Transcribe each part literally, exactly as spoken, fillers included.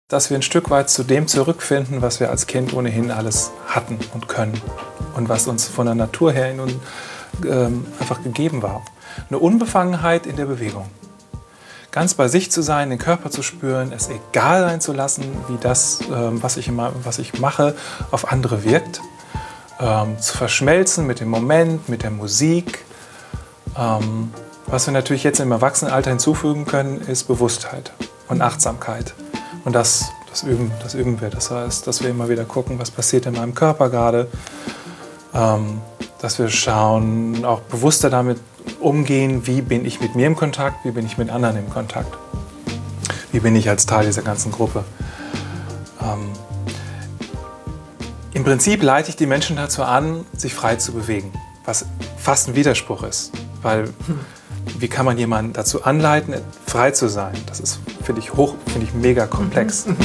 dass wir ein Stück weit zu dem zurückfinden, was wir als Kind ohnehin alles hatten und können und was uns von der Natur her in uns ähm, einfach gegeben war. Eine Unbefangenheit in der Bewegung. Ganz bei sich zu sein, den Körper zu spüren, es egal sein zu lassen, wie das, ähm, was, ich immer, was ich mache, auf andere wirkt. Ähm, zu verschmelzen mit dem Moment, mit der Musik. Ähm, was wir natürlich jetzt im Erwachsenenalter hinzufügen können, ist Bewusstheit und Achtsamkeit. Und das, das, üben, das üben wir. Das heißt, dass wir immer wieder gucken, was passiert in meinem Körper gerade. Ähm, dass wir schauen, auch bewusster damit umgehen, wie bin ich mit mir im Kontakt, wie bin ich mit anderen im Kontakt. Wie bin ich als Teil dieser ganzen Gruppe. Ähm, Im Prinzip leite ich die Menschen dazu an, sich frei zu bewegen. Was fast ein Widerspruch ist. Weil wie kann man jemanden dazu anleiten, frei zu sein? Das ist, finde ich, hoch, finde ich mega komplex. Mhm.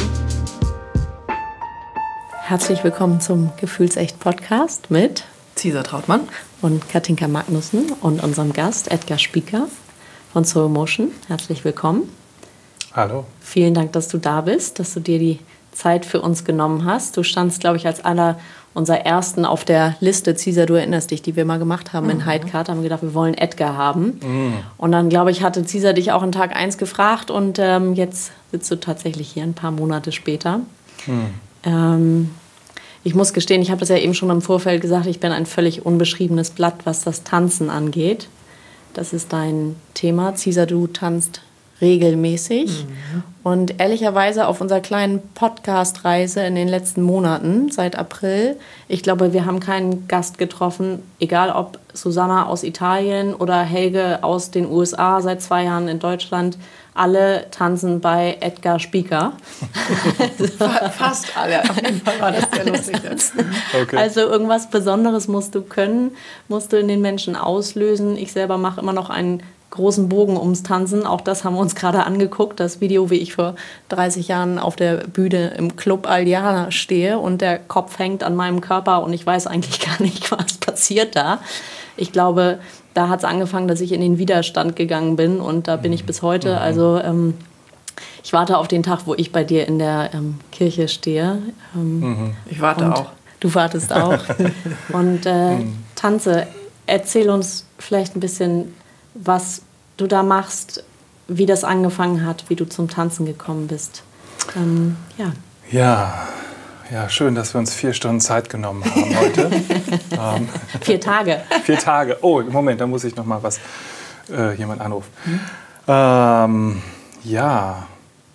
Herzlich willkommen zum Gefühlsecht-Podcast mit Cesar Trautmann und Katinka Magnussen und unserem Gast Edgar Spieker von Soul Motion. Herzlich willkommen. Hallo. Vielen Dank, dass du da bist, dass du dir die Zeit für uns genommen hast. Du standst, glaube ich, als einer unserer ersten auf der Liste, Cesar, du erinnerst dich, die wir mal gemacht haben mhm. in Heidkart, haben wir gedacht, wir wollen Edgar haben. Mhm. Und dann, glaube ich, hatte Cesar dich auch in Tag eins gefragt und ähm, jetzt sitzt du tatsächlich hier ein paar Monate später. Mhm. Ähm, ich muss gestehen, ich habe das ja eben schon im Vorfeld gesagt, ich bin ein völlig unbeschriebenes Blatt, was das Tanzen angeht. Das ist dein Thema. Cesar, du tanzt regelmäßig. Mhm. Und ehrlicherweise auf unserer kleinen Podcast-Reise in den letzten Monaten, seit April, ich glaube, wir haben keinen Gast getroffen, egal ob Susanna aus Italien oder Helge aus den U S A, seit zwei Jahren in Deutschland, alle tanzen bei Edgar Spieker. Fast alle, auf jeden Fall war das sehr lustig. Okay. Also irgendwas Besonderes musst du können, musst du in den Menschen auslösen. Ich selber mache immer noch einen großen Bogen ums Tanzen. Auch das haben wir uns gerade angeguckt. Das Video, wie ich vor dreißig Jahren auf der Bühne im Club Aldiana stehe und der Kopf hängt an meinem Körper und ich weiß eigentlich gar nicht, was passiert da. Ich glaube, da hat es angefangen, dass ich in den Widerstand gegangen bin und da bin ich bis heute. Also ähm, ich warte auf den Tag, wo ich bei dir in der ähm, Kirche stehe. Ähm, ich warte auch. Du wartest auch. Und äh, tanze. Erzähl uns vielleicht ein bisschen, was du da machst, wie das angefangen hat, wie du zum Tanzen gekommen bist. Ähm, ja. Ja, ja, schön, dass wir uns vier Stunden Zeit genommen haben heute. ähm, vier Tage. Vier Tage. Oh, Moment, da muss ich noch mal was, äh, jemand anrufen. Hm? Ähm, ja,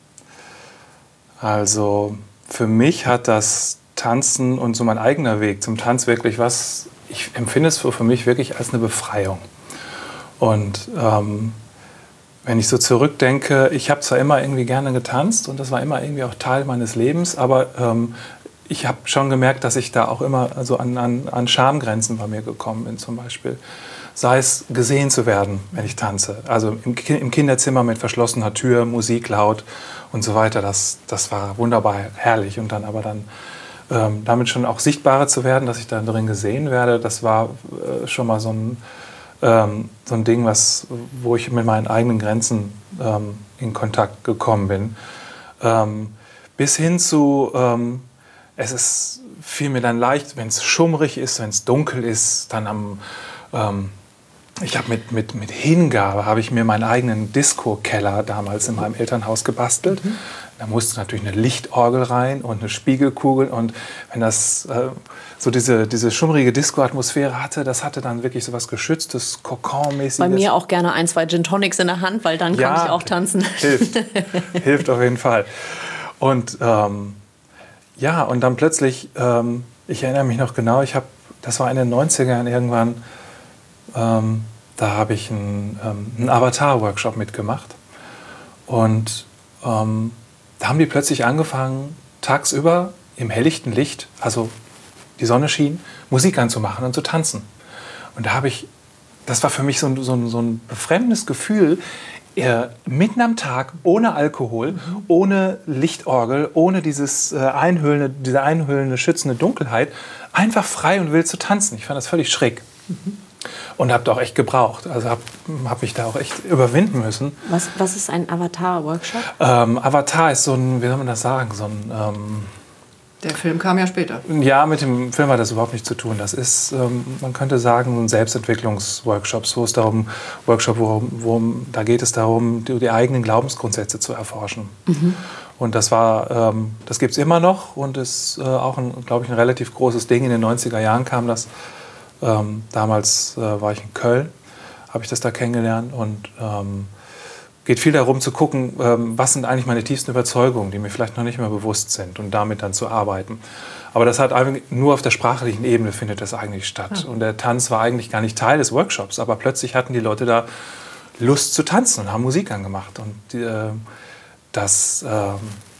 also für mich hat das Tanzen und so mein eigener Weg zum Tanz wirklich was, ich empfinde es für, für mich wirklich als eine Befreiung. Und ähm, wenn ich so zurückdenke, ich habe zwar immer irgendwie gerne getanzt und das war immer irgendwie auch Teil meines Lebens, aber ähm, ich habe schon gemerkt, dass ich da auch immer also an, an, an Schamgrenzen bei mir gekommen bin zum Beispiel. Sei es gesehen zu werden, wenn ich tanze. Also im, im Kinderzimmer mit verschlossener Tür, Musik laut und so weiter. Das, das war wunderbar herrlich. Und dann aber dann ähm, damit schon auch sichtbarer zu werden, dass ich da drin gesehen werde, das war äh, schon mal so ein Ähm, so ein Ding, was, wo ich mit meinen eigenen Grenzen ähm, in Kontakt gekommen bin. Ähm, bis hin zu, ähm, es ist, fiel mir dann leicht, wenn es schummrig ist, wenn es dunkel ist, dann am, ähm, ich habe mit, mit, mit Hingabe, habe ich mir meinen eigenen Disco-Keller damals in meinem Elternhaus gebastelt. Mhm. Da musste natürlich eine Lichtorgel rein und eine Spiegelkugel und wenn das äh, so diese, diese schummrige Disco-Atmosphäre hatte, das hatte dann wirklich so was Geschütztes, Kokon-mäßiges. Bei mir auch gerne ein, zwei Gin Tonics in der Hand, weil dann ja, kann ich auch tanzen. Hilft, hilft auf jeden Fall. Und ähm, ja, und dann plötzlich, ähm, ich erinnere mich noch genau, ich habe, das war in den neunzigern irgendwann, ähm, da habe ich einen, ähm, einen Avatar-Workshop mitgemacht und ähm, da haben die plötzlich angefangen, tagsüber im helllichten Licht, also die Sonne schien, Musik anzumachen und zu tanzen. Und da habe ich, das war für mich so ein, so ein, so ein befremdendes Gefühl, äh, mitten am Tag, ohne Alkohol, mhm. ohne Lichtorgel, ohne dieses, äh, einhüllende, diese einhüllende, schützende Dunkelheit, einfach frei und wild zu tanzen. Ich fand das völlig schräg. Mhm. Und habe da auch echt gebraucht. Also habe hab mich da auch echt überwinden müssen. Was, was ist ein Avatar-Workshop? Ähm, Avatar ist so ein, wie soll man das sagen, so ein... Ähm, Der Film kam ja später. Ja, mit dem Film hat das überhaupt nichts zu tun. Das ist, ähm, man könnte sagen, ein Selbstentwicklungsworkshop, wo es darum, Workshop, worum, worum, da geht es darum, die, die eigenen Glaubensgrundsätze zu erforschen. Mhm. Und das war, ähm, das gibt es immer noch und ist äh, auch, glaube ich, ein relativ großes Ding. In den neunziger Jahren kam das. Ähm, damals äh, war ich in Köln, habe ich das da kennengelernt und ähm, geht viel darum zu gucken, ähm, was sind eigentlich meine tiefsten Überzeugungen, die mir vielleicht noch nicht mehr bewusst sind und damit dann zu arbeiten. Aber das hat eigentlich nur auf der sprachlichen Ebene findet das eigentlich statt. Ja. Und der Tanz war eigentlich gar nicht Teil des Workshops, aber plötzlich hatten die Leute da Lust zu tanzen und haben Musik angemacht. Und die, äh, das, ähm,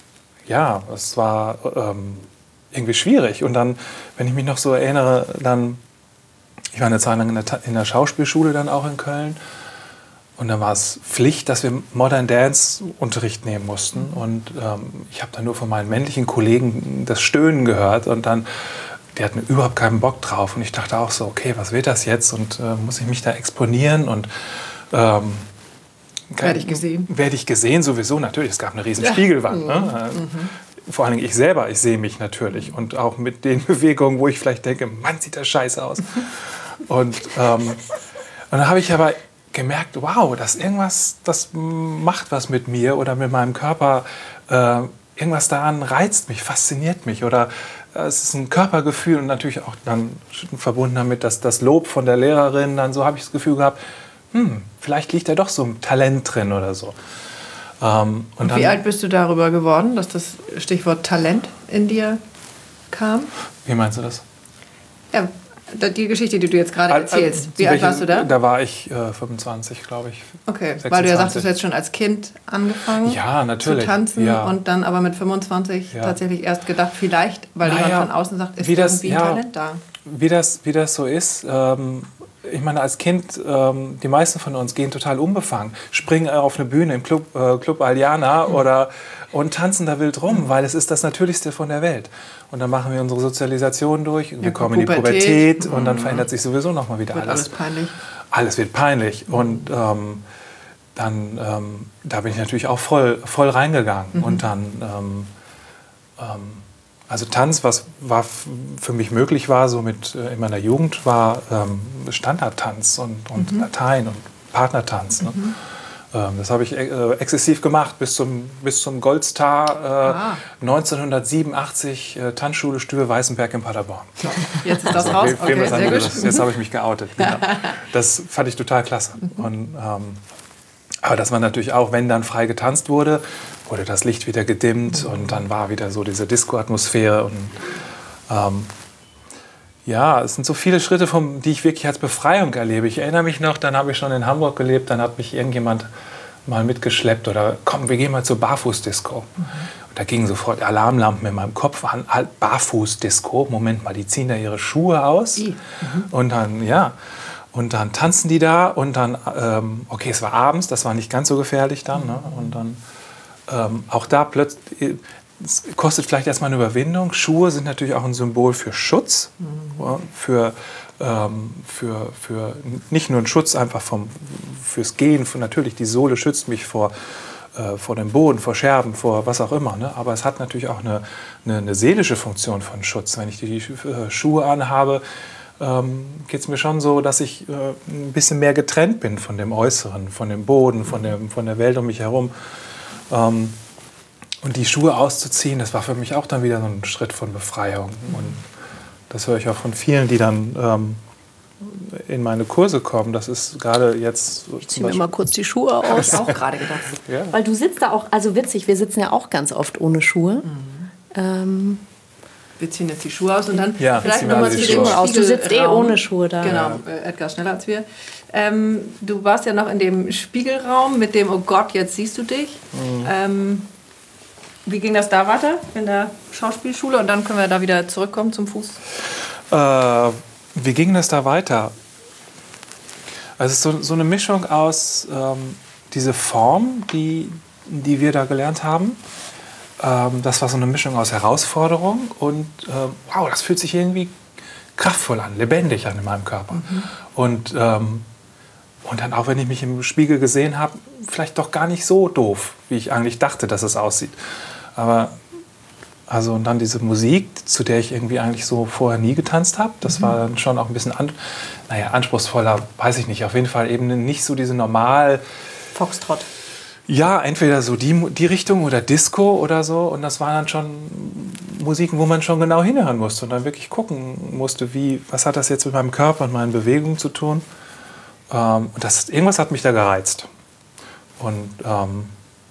ja, das war ähm, irgendwie schwierig. Und dann, wenn ich mich noch so erinnere, dann, ich war eine Zeit lang in der, in der Schauspielschule dann auch in Köln. Und dann war es Pflicht, dass wir Modern Dance Unterricht nehmen mussten. Und ähm, ich habe dann nur von meinen männlichen Kollegen das Stöhnen gehört. Und dann, die hatten überhaupt keinen Bock drauf. Und ich dachte auch so, okay, was wird das jetzt? Und äh, muss ich mich da exponieren? Und ähm, werde ich gesehen? Werde ich gesehen sowieso, natürlich. Es gab eine riesen Spiegelwand. Ja. Ne? Mhm. Vor allem ich selber, ich sehe mich natürlich. Und auch mit den Bewegungen, wo ich vielleicht denke, Mann, sieht das scheiße aus. und, ähm, und dann habe ich aber gemerkt, wow, das irgendwas, das macht was mit mir oder mit meinem Körper. Äh, irgendwas daran reizt mich, fasziniert mich. Oder äh, es ist ein Körpergefühl und natürlich auch dann verbunden damit, dass das Lob von der Lehrerin, dann so habe ich das Gefühl gehabt, hm, vielleicht liegt da doch so ein Talent drin oder so. Ähm, und und dann, wie alt bist du darüber geworden, dass das Stichwort Talent in dir kam? Wie meinst du das? Ja, die Geschichte, die du jetzt gerade erzählst. Wie alt warst du da? Da war ich äh, fünfundzwanzig, glaube ich. Okay, sechsundzwanzig. Weil du ja sagst, du hast jetzt schon als Kind angefangen ja, natürlich. zu tanzen ja. und dann aber mit fünfundzwanzig ja. tatsächlich erst gedacht, vielleicht, weil naja, jemand von außen sagt, ist wie das, irgendwie ein ja, Talent da. Wie das, wie das so ist, ähm, ich meine, als Kind, ähm, die meisten von uns gehen total unbefangen, springen auf eine Bühne im Club, äh, Club Aliana mhm. oder, und tanzen da wild rum, mhm. weil es ist das Natürlichste von der Welt. Und dann machen wir unsere Sozialisation durch, ja, wir kommen in die Pubertät mhm. und dann verändert sich sowieso noch mal wieder wird alles. Alles peinlich. Alles wird peinlich. Mhm. Und ähm, dann, ähm, da bin ich natürlich auch voll, voll reingegangen. Mhm. Und dann, ähm, ähm, also Tanz, was war für mich möglich war, so mit äh, in meiner Jugend, war ähm, Standardtanz und, und mhm. Latein und Partnertanz. Ne? Mhm. Ähm, das habe ich äh, exzessiv gemacht bis zum, bis zum Goldstar äh, ah. neunzehnhundertsiebenundachtzig, äh, Tanzschule Stübe-Weißenberg in Paderborn. So, jetzt ist das also, raus, okay, okay, sehr gut. Das, jetzt habe ich mich geoutet. Genau. Das fand ich total klasse. Mhm. Und, ähm, aber das war natürlich auch, wenn dann frei getanzt wurde, wurde das Licht wieder gedimmt mhm. und dann war wieder so diese Disco-Atmosphäre. Und ähm, ja, es sind so viele Schritte, vom, die ich wirklich als Befreiung erlebe. Ich erinnere mich noch, dann habe ich schon in Hamburg gelebt, dann hat mich irgendjemand mal mitgeschleppt oder komm, wir gehen mal zur Barfuß-Disco. Mhm. Und da gingen sofort Alarmlampen in meinem Kopf an, Barfuß-Disco, Moment mal, die ziehen da ihre Schuhe aus mhm. und dann, ja... Und dann tanzen die da und dann, ähm, okay, es war abends, das war nicht ganz so gefährlich dann. Ne? Und dann ähm, auch da plötzlich, es kostet vielleicht erstmal eine Überwindung. Schuhe sind natürlich auch ein Symbol für Schutz, mhm. ja, für, ähm, für, für nicht nur ein Schutz einfach vom, fürs Gehen, für, natürlich die Sohle schützt mich vor, äh, vor dem Boden, vor Scherben, vor was auch immer. Ne? Aber es hat natürlich auch eine, eine, eine seelische Funktion von Schutz. Wenn ich die, die Schuhe anhabe, Ähm, geht es mir schon so, dass ich äh, ein bisschen mehr getrennt bin von dem Äußeren, von dem Boden, von, dem, von der Welt um mich herum. Ähm, und die Schuhe auszuziehen, das war für mich auch dann wieder so ein Schritt von Befreiung. Und das höre ich auch von vielen, die dann ähm, in meine Kurse kommen. Das ist gerade jetzt... So ich ziehe mir mal kurz die Schuhe aus. Habe ich auch gerade gedacht. Ja. Weil du sitzt da auch, also witzig, wir sitzen ja auch ganz oft ohne Schuhe. Mhm. Ähm, Wir ziehen jetzt die Schuhe aus und dann ja, vielleicht nochmal zu den Schuhe aus. Du sitzt eh ohne Schuhe da. Genau, ja. Edgar schneller als wir. Ähm, du warst ja noch in dem Spiegelraum mit dem, oh Gott, jetzt siehst du dich. Mhm. Ähm, wie ging das da weiter in der Schauspielschule? Und dann können wir da wieder zurückkommen zum Fuß. Äh, wie ging das da weiter? Also es ist so, so eine Mischung aus ähm, diese Form, die, die wir da gelernt haben. Das war so eine Mischung aus Herausforderung und äh, wow, das fühlt sich irgendwie kraftvoll an, lebendig an in meinem Körper. Mhm. Und, ähm, und dann auch, wenn ich mich im Spiegel gesehen habe, vielleicht doch gar nicht so doof, wie ich eigentlich dachte, dass es aussieht. Aber also und dann diese Musik, zu der ich irgendwie eigentlich so vorher nie getanzt habe, das mhm. war dann schon auch ein bisschen an, naja, anspruchsvoller, weiß ich nicht. Auf jeden Fall eben nicht so diese normal... Foxtrott. Ja, entweder so die, die Richtung oder Disco oder so. Und das waren dann schon Musiken, wo man schon genau hinhören musste und dann wirklich gucken musste, wie, was hat das jetzt mit meinem Körper und meinen Bewegungen zu tun. Ähm, und das, irgendwas hat mich da gereizt. Und ähm,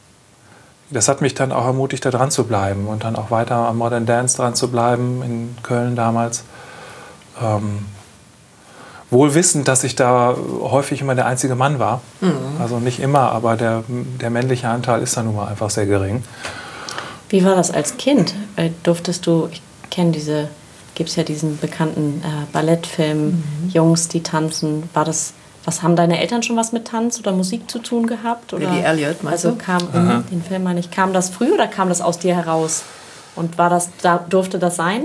das hat mich dann auch ermutigt, da dran zu bleiben und dann auch weiter am Modern Dance dran zu bleiben, in Köln damals. Ähm, wohl wissend, dass ich da häufig immer der einzige Mann war. Mhm. Also nicht immer, aber der, der männliche Anteil ist da nun mal einfach sehr gering. Wie war das als Kind? Durftest du, ich kenne diese, gibt es ja diesen bekannten äh, Ballettfilm, mhm. Jungs, die tanzen. War das... Was, haben deine Eltern schon was mit Tanz oder Musik zu tun gehabt? Oder? Billy Elliot, meinst also du? kam mh, den Film meine ich, kam das früh oder kam das aus dir heraus? Und war das, da, durfte das sein?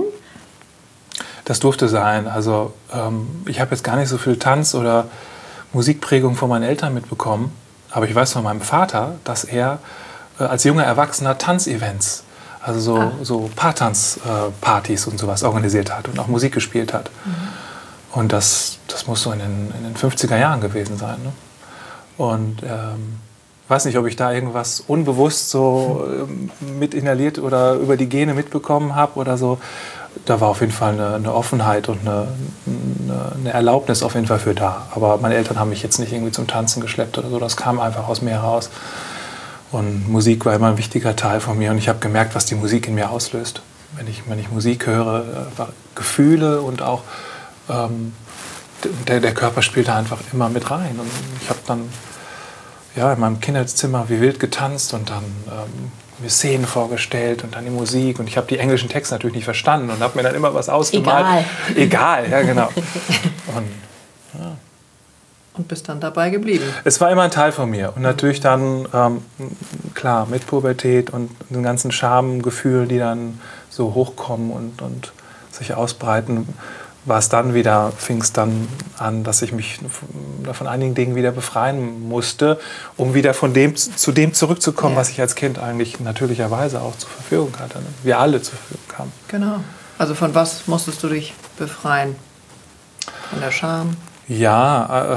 Das durfte sein. Also ähm, ich habe jetzt gar nicht so viel Tanz- oder Musikprägung von meinen Eltern mitbekommen. Aber ich weiß von meinem Vater, dass er äh, als junger Erwachsener Tanzevents, also so, ah. so Paartanzpartys äh, und sowas organisiert hat und auch Musik gespielt hat. Mhm. Und das, das muss so in den, in den fünfziger Jahren gewesen sein. Ne? Und ähm, ich weiß nicht, ob ich da irgendwas unbewusst so ähm, mit inhaliert oder über die Gene mitbekommen habe oder so. Da war auf jeden Fall eine, eine Offenheit und eine, eine, eine Erlaubnis auf jeden Fall für da. Aber meine Eltern haben mich jetzt nicht irgendwie zum Tanzen geschleppt oder so. Das kam einfach aus mir heraus. Und Musik war immer ein wichtiger Teil von mir. Und ich habe gemerkt, was die Musik in mir auslöst. Wenn ich, wenn ich Musik höre, Gefühle und auch Ähm, der, der Körper spielt da einfach immer mit rein. Und ich habe dann ja, in meinem Kinderzimmer wie wild getanzt und dann ähm, mir Szenen vorgestellt und dann die Musik. Und ich habe die englischen Texte natürlich nicht verstanden und habe mir dann immer was ausgemalt. Egal. Egal, ja genau. Und, ja. und bist dann dabei geblieben. Es war immer ein Teil von mir. Und natürlich dann, ähm, klar, mit Pubertät und den ganzen Schamgefühlen, die dann so hochkommen und, und sich ausbreiten, war es dann wieder, fing es dann an, dass ich mich von einigen Dingen wieder befreien musste, um wieder von dem, zu dem zurückzukommen, ja. was ich als Kind eigentlich natürlicherweise auch zur Verfügung hatte. Ne? Wir alle zur Verfügung haben. Genau. Also von was musstest du dich befreien? Von der Scham? Ja, äh,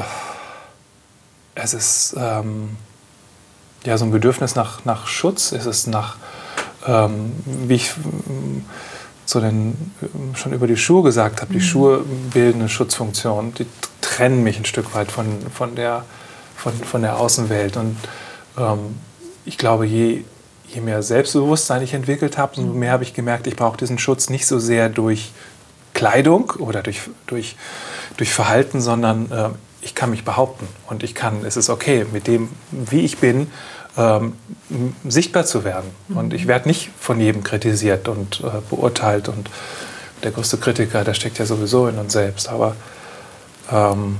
es ist ähm, ja, so ein Bedürfnis nach, nach Schutz. Es ist nach, ähm, wie ich zu den, schon über die Schuhe gesagt habe, die mhm. Schuhe bilden eine Schutzfunktion. Die trennen mich ein Stück weit von, von, der, von, von der Außenwelt. Und ähm, ich glaube, je, je mehr Selbstbewusstsein ich entwickelt habe, umso mehr habe ich gemerkt, ich brauche diesen Schutz nicht so sehr durch Kleidung oder durch, durch, durch Verhalten, sondern äh, ich kann mich behaupten. Und ich kann, es ist okay, mit dem, wie ich bin, Ähm, sichtbar zu werden. Mhm. Und ich werde nicht von jedem kritisiert und äh, beurteilt. Und der größte Kritiker, der steckt ja sowieso in uns selbst. Aber ähm,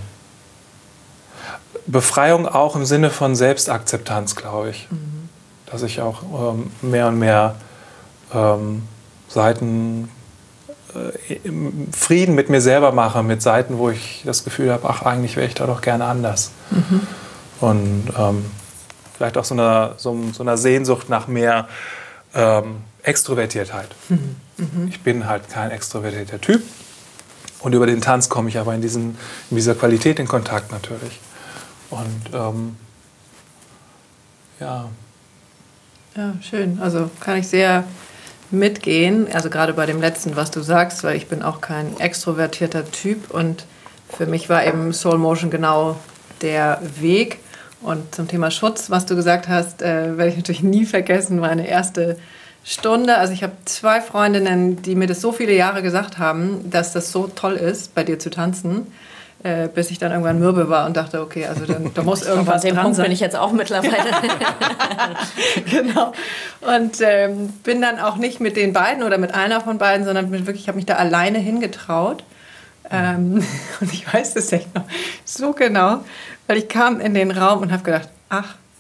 Befreiung auch im Sinne von Selbstakzeptanz, glaube ich. Mhm. Dass ich auch ähm, mehr und mehr ähm, Seiten äh, Frieden mit mir selber mache, mit Seiten, wo ich das Gefühl habe, ach, eigentlich wäre ich da doch gerne anders. Mhm. Und ähm, vielleicht auch so einer, so, so einer Sehnsucht nach mehr ähm, Extrovertiertheit. Mhm. Mhm. Ich bin halt kein extrovertierter Typ. Und über den Tanz komme ich aber in, diesen, in dieser Qualität in Kontakt natürlich. Und ähm, ja. Ja, schön. Also kann ich sehr mitgehen. Also gerade bei dem letzten, was du sagst, weil ich bin auch kein extrovertierter Typ. Und für mich war eben Soul Motion genau der Weg. Und zum Thema Schutz, was du gesagt hast, äh, werde ich natürlich nie vergessen, meine erste Stunde. Also ich habe zwei Freundinnen, die mir das so viele Jahre gesagt haben, dass das so toll ist, bei dir zu tanzen, äh, bis ich dann irgendwann mürbe war und dachte, okay, also dann, da muss irgendwas dran sein. An dem Punkt bin ich jetzt auch mittlerweile. Genau. Und ähm, bin dann auch nicht mit den beiden oder mit einer von beiden, sondern wirklich, ich habe mich da alleine hingetraut. Ähm, und ich weiß das echt noch so genau, weil ich kam in den Raum und habe gedacht, ach du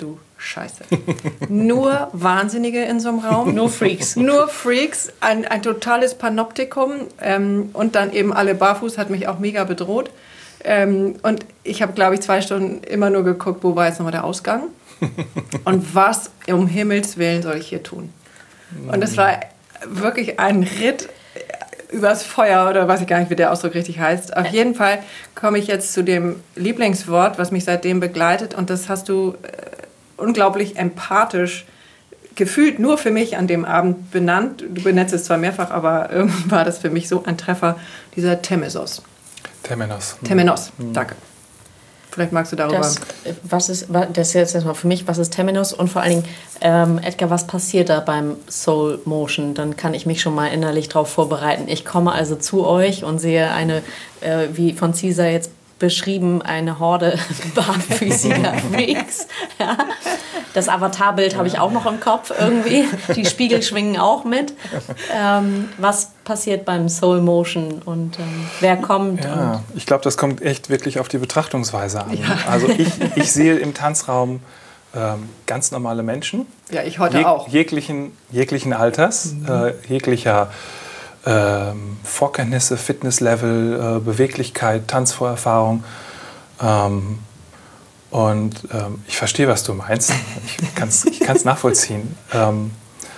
scheiße. Nur Wahnsinnige in so einem Raum. Nur Freaks. Nur Freaks, ein, ein totales Panoptikum. Ähm, und dann eben alle barfuß, hat mich auch mega bedroht. Ähm, und ich habe, glaube ich, zwei Stunden immer nur geguckt, wo war jetzt nochmal der Ausgang? Und was um Himmels Willen soll ich hier tun? Und es war wirklich ein Ritt übers Feuer, oder weiß ich gar nicht, wie der Ausdruck richtig heißt. Auf jeden Fall komme ich jetzt zu dem Lieblingswort, was mich seitdem begleitet. Und das hast du äh, unglaublich empathisch gefühlt nur für mich an dem Abend benannt. Du benennst es zwar mehrfach, aber irgendwie war das für mich so ein Treffer, dieser Temenos. Temenos. Temenos, mhm. Danke. Vielleicht magst du darüber... Das, was ist, das ist jetzt erstmal für mich, was ist Temenos? Und vor allen Dingen, ähm, Edgar, was passiert da beim Soul Motion? Dann kann ich mich schon mal innerlich darauf vorbereiten. Ich komme also zu euch und sehe eine, äh, wie von Caesar jetzt beschrieben, eine Horde barfüßiger Freaks. Ja. Das Avatarbild habe ich auch noch im Kopf irgendwie. Die Spiegel schwingen auch mit. Ähm, was passiert beim Soul Motion und ähm, wer kommt? Ja, und ich glaube, das kommt echt wirklich auf die Betrachtungsweise an. Ja. Also ich, ich sehe im Tanzraum ähm, ganz normale Menschen. Ja, ich heute jeg- auch. Jeglichen, jeglichen Alters, mhm. äh, jeglicher Ähm, Vorkenntnisse, Fitnesslevel, äh, Beweglichkeit, Tanzvorerfahrung. Ähm, und ähm, ich verstehe, was du meinst. Ich kann es ich kann's nachvollziehen. Ähm,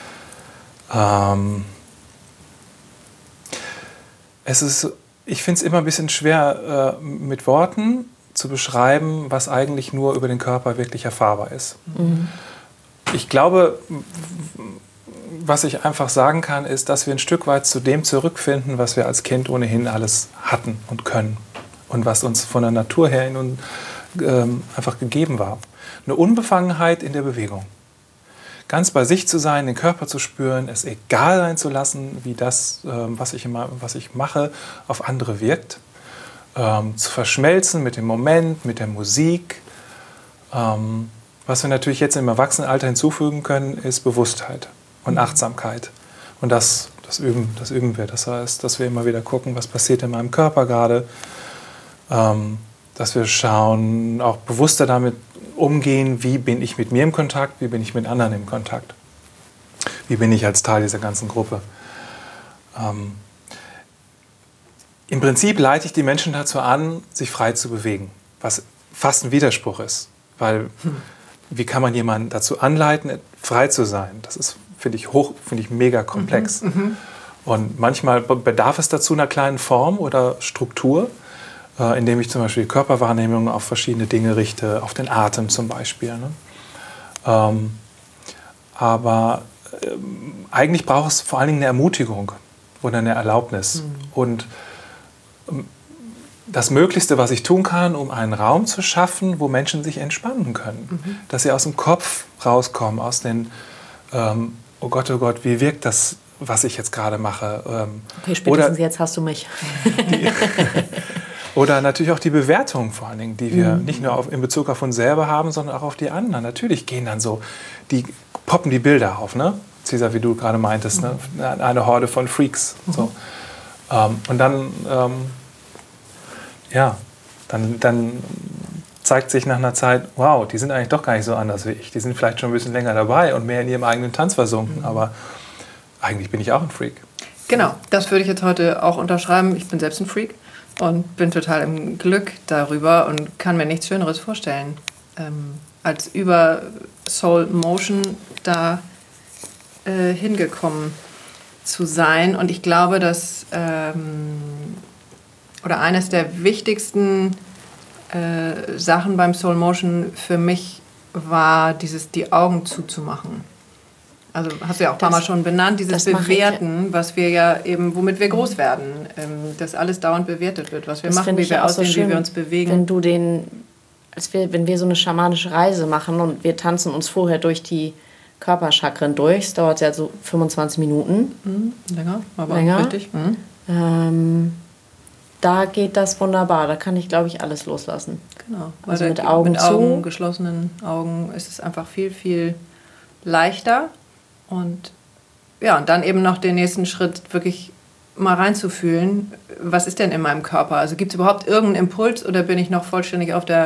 ähm, es ist, ich finde es immer ein bisschen schwer, äh, mit Worten zu beschreiben, was eigentlich nur über den Körper wirklich erfahrbar ist. Mhm. Ich glaube, was ich einfach sagen kann, ist, dass wir ein Stück weit zu dem zurückfinden, was wir als Kind ohnehin alles hatten und können. Und was uns von der Natur her in uns ähm, einfach gegeben war. Eine Unbefangenheit in der Bewegung. Ganz bei sich zu sein, den Körper zu spüren, es egal sein zu lassen, wie das, ähm, was ich immer, was ich mache, auf andere wirkt. Ähm, zu verschmelzen mit dem Moment, mit der Musik. Ähm, was wir natürlich jetzt im Erwachsenenalter hinzufügen können, ist Bewusstheit und Achtsamkeit. Und das, das, üben, das üben wir. Das heißt, dass wir immer wieder gucken, was passiert in meinem Körper gerade. Ähm, dass wir schauen, auch bewusster damit umgehen, wie bin ich mit mir im Kontakt, wie bin ich mit anderen im Kontakt. Wie bin ich als Teil dieser ganzen Gruppe. Ähm, Im Prinzip leite ich die Menschen dazu an, sich frei zu bewegen, was fast ein Widerspruch ist. Weil hm. wie kann man jemanden dazu anleiten, frei zu sein? Das ist, finde ich, hoch, finde ich mega komplex. Mhm, mh. Und manchmal bedarf es dazu einer kleinen Form oder Struktur, äh, indem ich zum Beispiel die Körperwahrnehmung auf verschiedene Dinge richte, auf den Atem zum Beispiel. Ne? Ähm, aber äh, eigentlich braucht es vor allen Dingen eine Ermutigung oder eine Erlaubnis. Mhm. Und ähm, das Möglichste, was ich tun kann, um einen Raum zu schaffen, wo Menschen sich entspannen können. Mhm. Dass sie aus dem Kopf rauskommen, aus den, ähm, oh Gott, oh Gott, wie wirkt das, was ich jetzt gerade mache. Ähm, okay, spätestens oder, jetzt hast du mich. Die, oder natürlich auch die Bewertung vor allen Dingen, die wir mhm. nicht nur auf, in Bezug auf uns selber haben, sondern auch auf die anderen. Natürlich gehen dann so, die poppen die Bilder auf, ne? Caesar, wie du gerade meintest, mhm. ne? Eine Horde von Freaks. Mhm. So. Ähm, und dann... Ähm, Ja, dann, dann zeigt sich nach einer Zeit, wow, die sind eigentlich doch gar nicht so anders wie ich. Die sind vielleicht schon ein bisschen länger dabei und mehr in ihrem eigenen Tanz versunken, mhm. aber eigentlich bin ich auch ein Freak. Genau, das würde ich jetzt heute auch unterschreiben. Ich bin selbst ein Freak und bin total im Glück darüber und kann mir nichts Schöneres vorstellen, ähm, als über Soul Motion da äh, hingekommen zu sein. Und ich glaube, dass... Ähm, Oder eines der wichtigsten äh, Sachen beim Soul Motion für mich war, dieses die Augen zuzumachen. Also hast du ja auch ein paar Mal schon benannt, dieses Bewerten, was wir ja eben, womit wir groß werden, ähm, dass alles dauernd bewertet wird, was wir das machen, wie wir aussehen, so wie wir uns bewegen. Wenn du den, als wir, wenn wir so eine schamanische Reise machen und wir tanzen uns vorher durch die Körperchakren durch, es dauert ja so fünfundzwanzig Minuten. Mhm, länger, aber länger. richtig. Mhm. Ähm, Da geht das wunderbar. Da kann ich, glaube ich, alles loslassen. Genau. Also Weil mit Augen mit zu. Augen, geschlossenen Augen ist es einfach viel, viel leichter. Und ja, und dann eben noch den nächsten Schritt wirklich mal reinzufühlen, was ist denn in meinem Körper? Also gibt es überhaupt irgendeinen Impuls oder bin ich noch vollständig auf der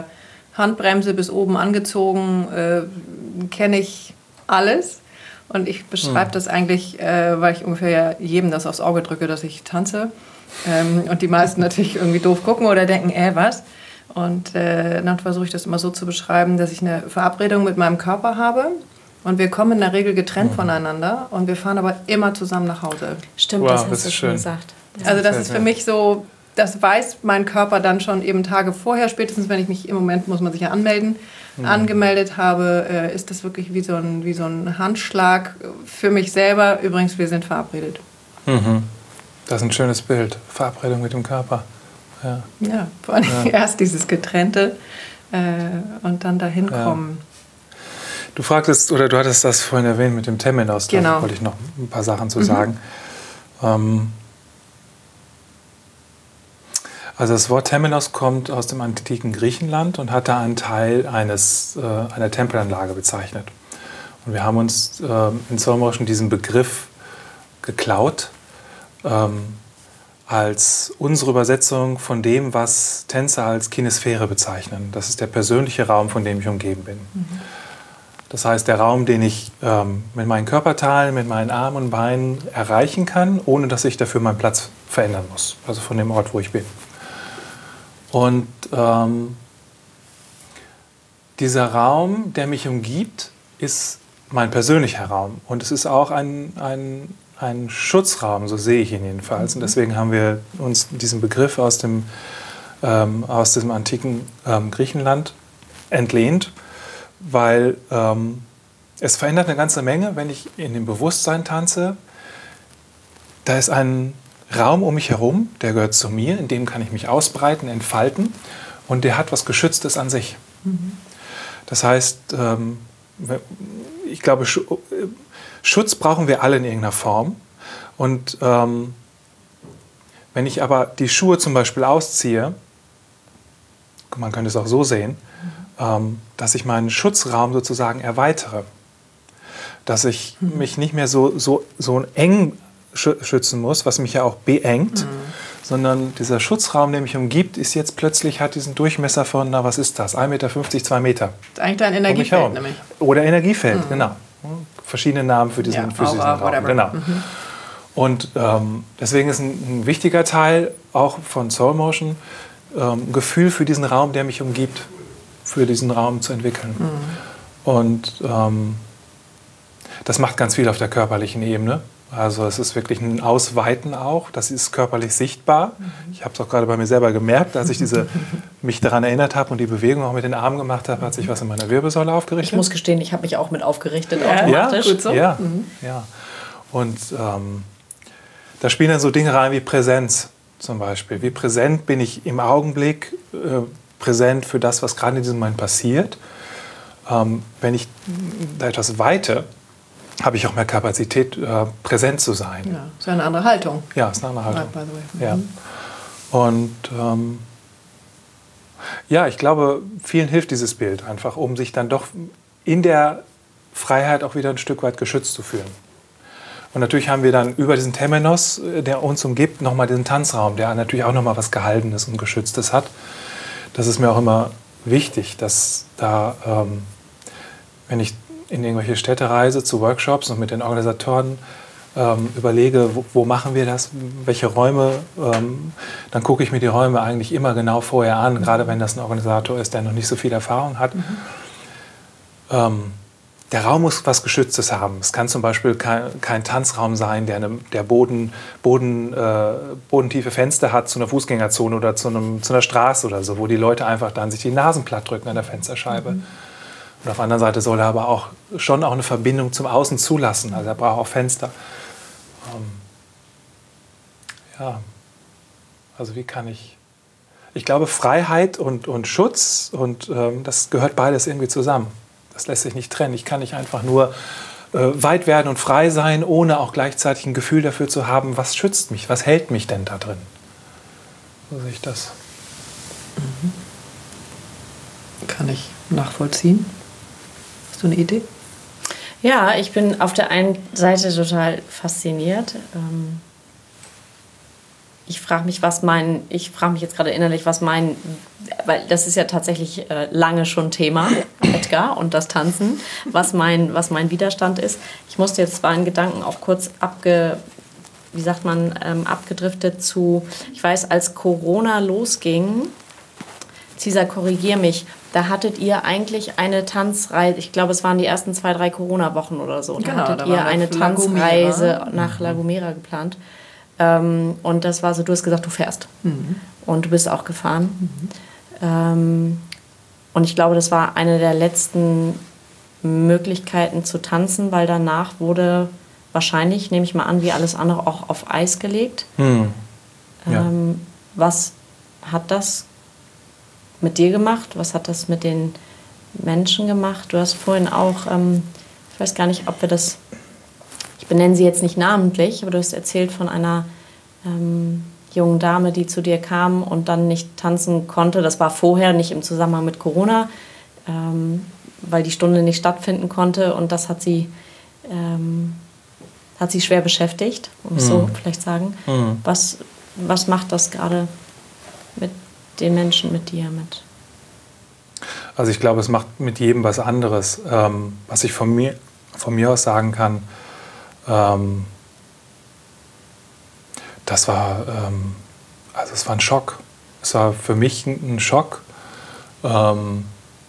Handbremse bis oben angezogen, äh, kenne ich alles. Und ich beschreibe hm. das eigentlich, äh, weil ich ungefähr ja jedem das aufs Auge drücke, dass ich tanze. Ähm, und die meisten natürlich irgendwie doof gucken oder denken, äh, was? Und äh, dann versuche ich das immer so zu beschreiben, dass ich eine Verabredung mit meinem Körper habe. Und wir kommen in der Regel getrennt mhm. voneinander. Und wir fahren aber immer zusammen nach Hause. Stimmt, wow, das hast das du schon gesagt. Ja. Also das ist für mich so, das weiß mein Körper dann schon eben Tage vorher. Spätestens, wenn ich mich, im Moment muss man sich ja anmelden, mhm. angemeldet habe, äh, ist das wirklich wie so, ein, wie so ein Handschlag für mich selber. Übrigens, wir sind verabredet. Mhm. Das ist ein schönes Bild. Verabredung mit dem Körper. Ja, ja vor allem ja. erst dieses Getrennte äh, und dann dahin ja. kommen. Du fragtest, oder du hattest das vorhin erwähnt mit dem Temenos, genau. da wollte ich noch ein paar Sachen zu sagen. Mhm. Ähm, also das Wort Temenos kommt aus dem antiken Griechenland und hat da einen Teil eines, äh, einer Tempelanlage bezeichnet. Und wir haben uns äh, in Soulmotion diesen Begriff geklaut, ähm, als unsere Übersetzung von dem, was Tänzer als Kinesphäre bezeichnen. Das ist der persönliche Raum, von dem ich umgeben bin. Mhm. Das heißt, der Raum, den ich ähm, mit meinen Körperteilen, mit meinen Armen und Beinen erreichen kann, ohne dass ich dafür meinen Platz verändern muss. Also von dem Ort, wo ich bin. Und ähm, dieser Raum, der mich umgibt, ist mein persönlicher Raum. Und es ist auch ein, ein, ein Schutzraum, so sehe ich ihn jedenfalls. Und deswegen haben wir uns diesen Begriff aus dem, ähm, aus dem antiken ähm, Griechenland entlehnt. Weil ähm, es verändert eine ganze Menge, wenn ich in dem Bewusstsein tanze. Da ist ein Raum um mich herum, der gehört zu mir, in dem kann ich mich ausbreiten, entfalten und der hat was Geschütztes an sich. Mhm. Das heißt, ähm, ich glaube, Schutz brauchen wir alle in irgendeiner Form. Und ähm, wenn ich aber die Schuhe zum Beispiel ausziehe, man könnte es auch so sehen, dass ich meinen Schutzraum sozusagen erweitere. Dass ich mhm. mich nicht mehr so, so, so eng schützen muss, was mich ja auch beengt, mhm. sondern dieser Schutzraum, der mich umgibt, ist jetzt plötzlich, hat diesen Durchmesser von, na was ist das, ein Meter fünfzig, zwei Meter. Das ist eigentlich dein Energiefeld nämlich. Oder Energiefeld, mhm. genau. Verschiedene Namen für diesen, ja, für diesen Raum. Whatever. Genau. Mhm. Und ähm, deswegen ist ein, ein wichtiger Teil auch von Soulmotion, ähm, Gefühl für diesen Raum, der mich umgibt, für diesen Raum zu entwickeln. Mhm. Und ähm, das macht ganz viel auf der körperlichen Ebene. Also es ist wirklich ein Ausweiten auch, das ist körperlich sichtbar. Mhm. Ich habe es auch gerade bei mir selber gemerkt, als ich diese, mich daran erinnert habe und die Bewegung auch mit den Armen gemacht habe, hat sich was in meiner Wirbelsäule aufgerichtet. Ich muss gestehen, ich habe mich auch mit aufgerichtet, ja, automatisch. Ja, gut so. ja, mhm. ja. Und ähm, da spielen dann so Dinge rein wie Präsenz zum Beispiel. Wie präsent bin ich im Augenblick, äh, präsent für das, was gerade in diesem Moment passiert. Ähm, wenn ich da etwas weite, habe ich auch mehr Kapazität, äh, präsent zu sein. Ja, ist ja eine andere Haltung. Ja, ist eine andere Haltung. Right, by the way. Ja. Und ähm, ja, ich glaube, vielen hilft dieses Bild einfach, um sich dann doch in der Freiheit auch wieder ein Stück weit geschützt zu fühlen. Und natürlich haben wir dann über diesen Temenos, der uns umgibt, nochmal diesen Tanzraum, der natürlich auch nochmal was Gehaltenes und Geschütztes hat. Das ist mir auch immer wichtig, dass da, ähm, wenn ich in irgendwelche Städte reise zu Workshops und mit den Organisatoren ähm, überlege, wo, wo machen wir das, welche Räume, ähm, dann gucke ich mir die Räume eigentlich immer genau vorher an, mhm. gerade wenn das ein Organisator ist, der noch nicht so viel Erfahrung hat. Mhm. Ähm, der Raum muss was Geschütztes haben. Es kann zum Beispiel kein, kein Tanzraum sein, der, eine, der Boden, Boden, äh, bodentiefe Fenster hat zu einer Fußgängerzone oder zu, einem, zu einer Straße oder so, wo die Leute einfach dann sich die Nasen platt drücken an der Fensterscheibe. Mhm. Und auf der anderen Seite soll er aber auch schon auch eine Verbindung zum Außen zulassen. Also er braucht auch Fenster. Ähm, ja, also wie kann ich... Ich glaube, Freiheit und, und Schutz, und ähm, das gehört beides irgendwie zusammen. Das lässt sich nicht trennen. Ich kann nicht einfach nur äh, weit werden und frei sein, ohne auch gleichzeitig ein Gefühl dafür zu haben, was schützt mich, was hält mich denn da drin. So sehe ich das. Mhm. Kann ich nachvollziehen. Hast du eine Idee? Ja, ich bin auf der einen Seite total fasziniert. Ähm ich frage mich, was mein, ich frage mich jetzt gerade innerlich, was mein, weil das ist ja tatsächlich äh, lange schon Thema, Edgar und das Tanzen, was mein, was mein Widerstand ist. Ich musste jetzt zwar in Gedanken auch kurz abge, wie sagt man, ähm, abgedriftet zu, ich weiß, als Corona losging, Cesar, korrigier mich, da hattet ihr eigentlich eine Tanzreise, ich glaube, es waren die ersten zwei, drei Corona-Wochen oder so, da genau, hattet da ihr eine Tanzreise La nach La Gomera geplant. Ähm, und das war so, du hast gesagt, du fährst. Mhm. Und du bist auch gefahren. Mhm. Ähm, und ich glaube, das war eine der letzten Möglichkeiten zu tanzen, weil danach wurde wahrscheinlich, nehme ich mal an, wie alles andere auch auf Eis gelegt. Mhm. Ja. Ähm, was hat das mit dir gemacht? Was hat das mit den Menschen gemacht? Du hast vorhin auch, ähm, ich weiß gar nicht, ob wir das... Ich benenne sie jetzt nicht namentlich, aber du hast erzählt von einer ähm, jungen Dame, die zu dir kam und dann nicht tanzen konnte. Das war vorher, nicht im Zusammenhang mit Corona, ähm, weil die Stunde nicht stattfinden konnte. Und das hat sie, ähm, hat sie schwer beschäftigt, muss ich mhm. so vielleicht sagen. Mhm. Was, was macht das gerade mit den Menschen, mit dir, mit? Also ich glaube, es macht mit jedem was anderes. Ähm, was ich von mir, von mir aus sagen kann, Ähm, das war, ähm, also es war ein Schock. Es war für mich ein Schock. Ähm,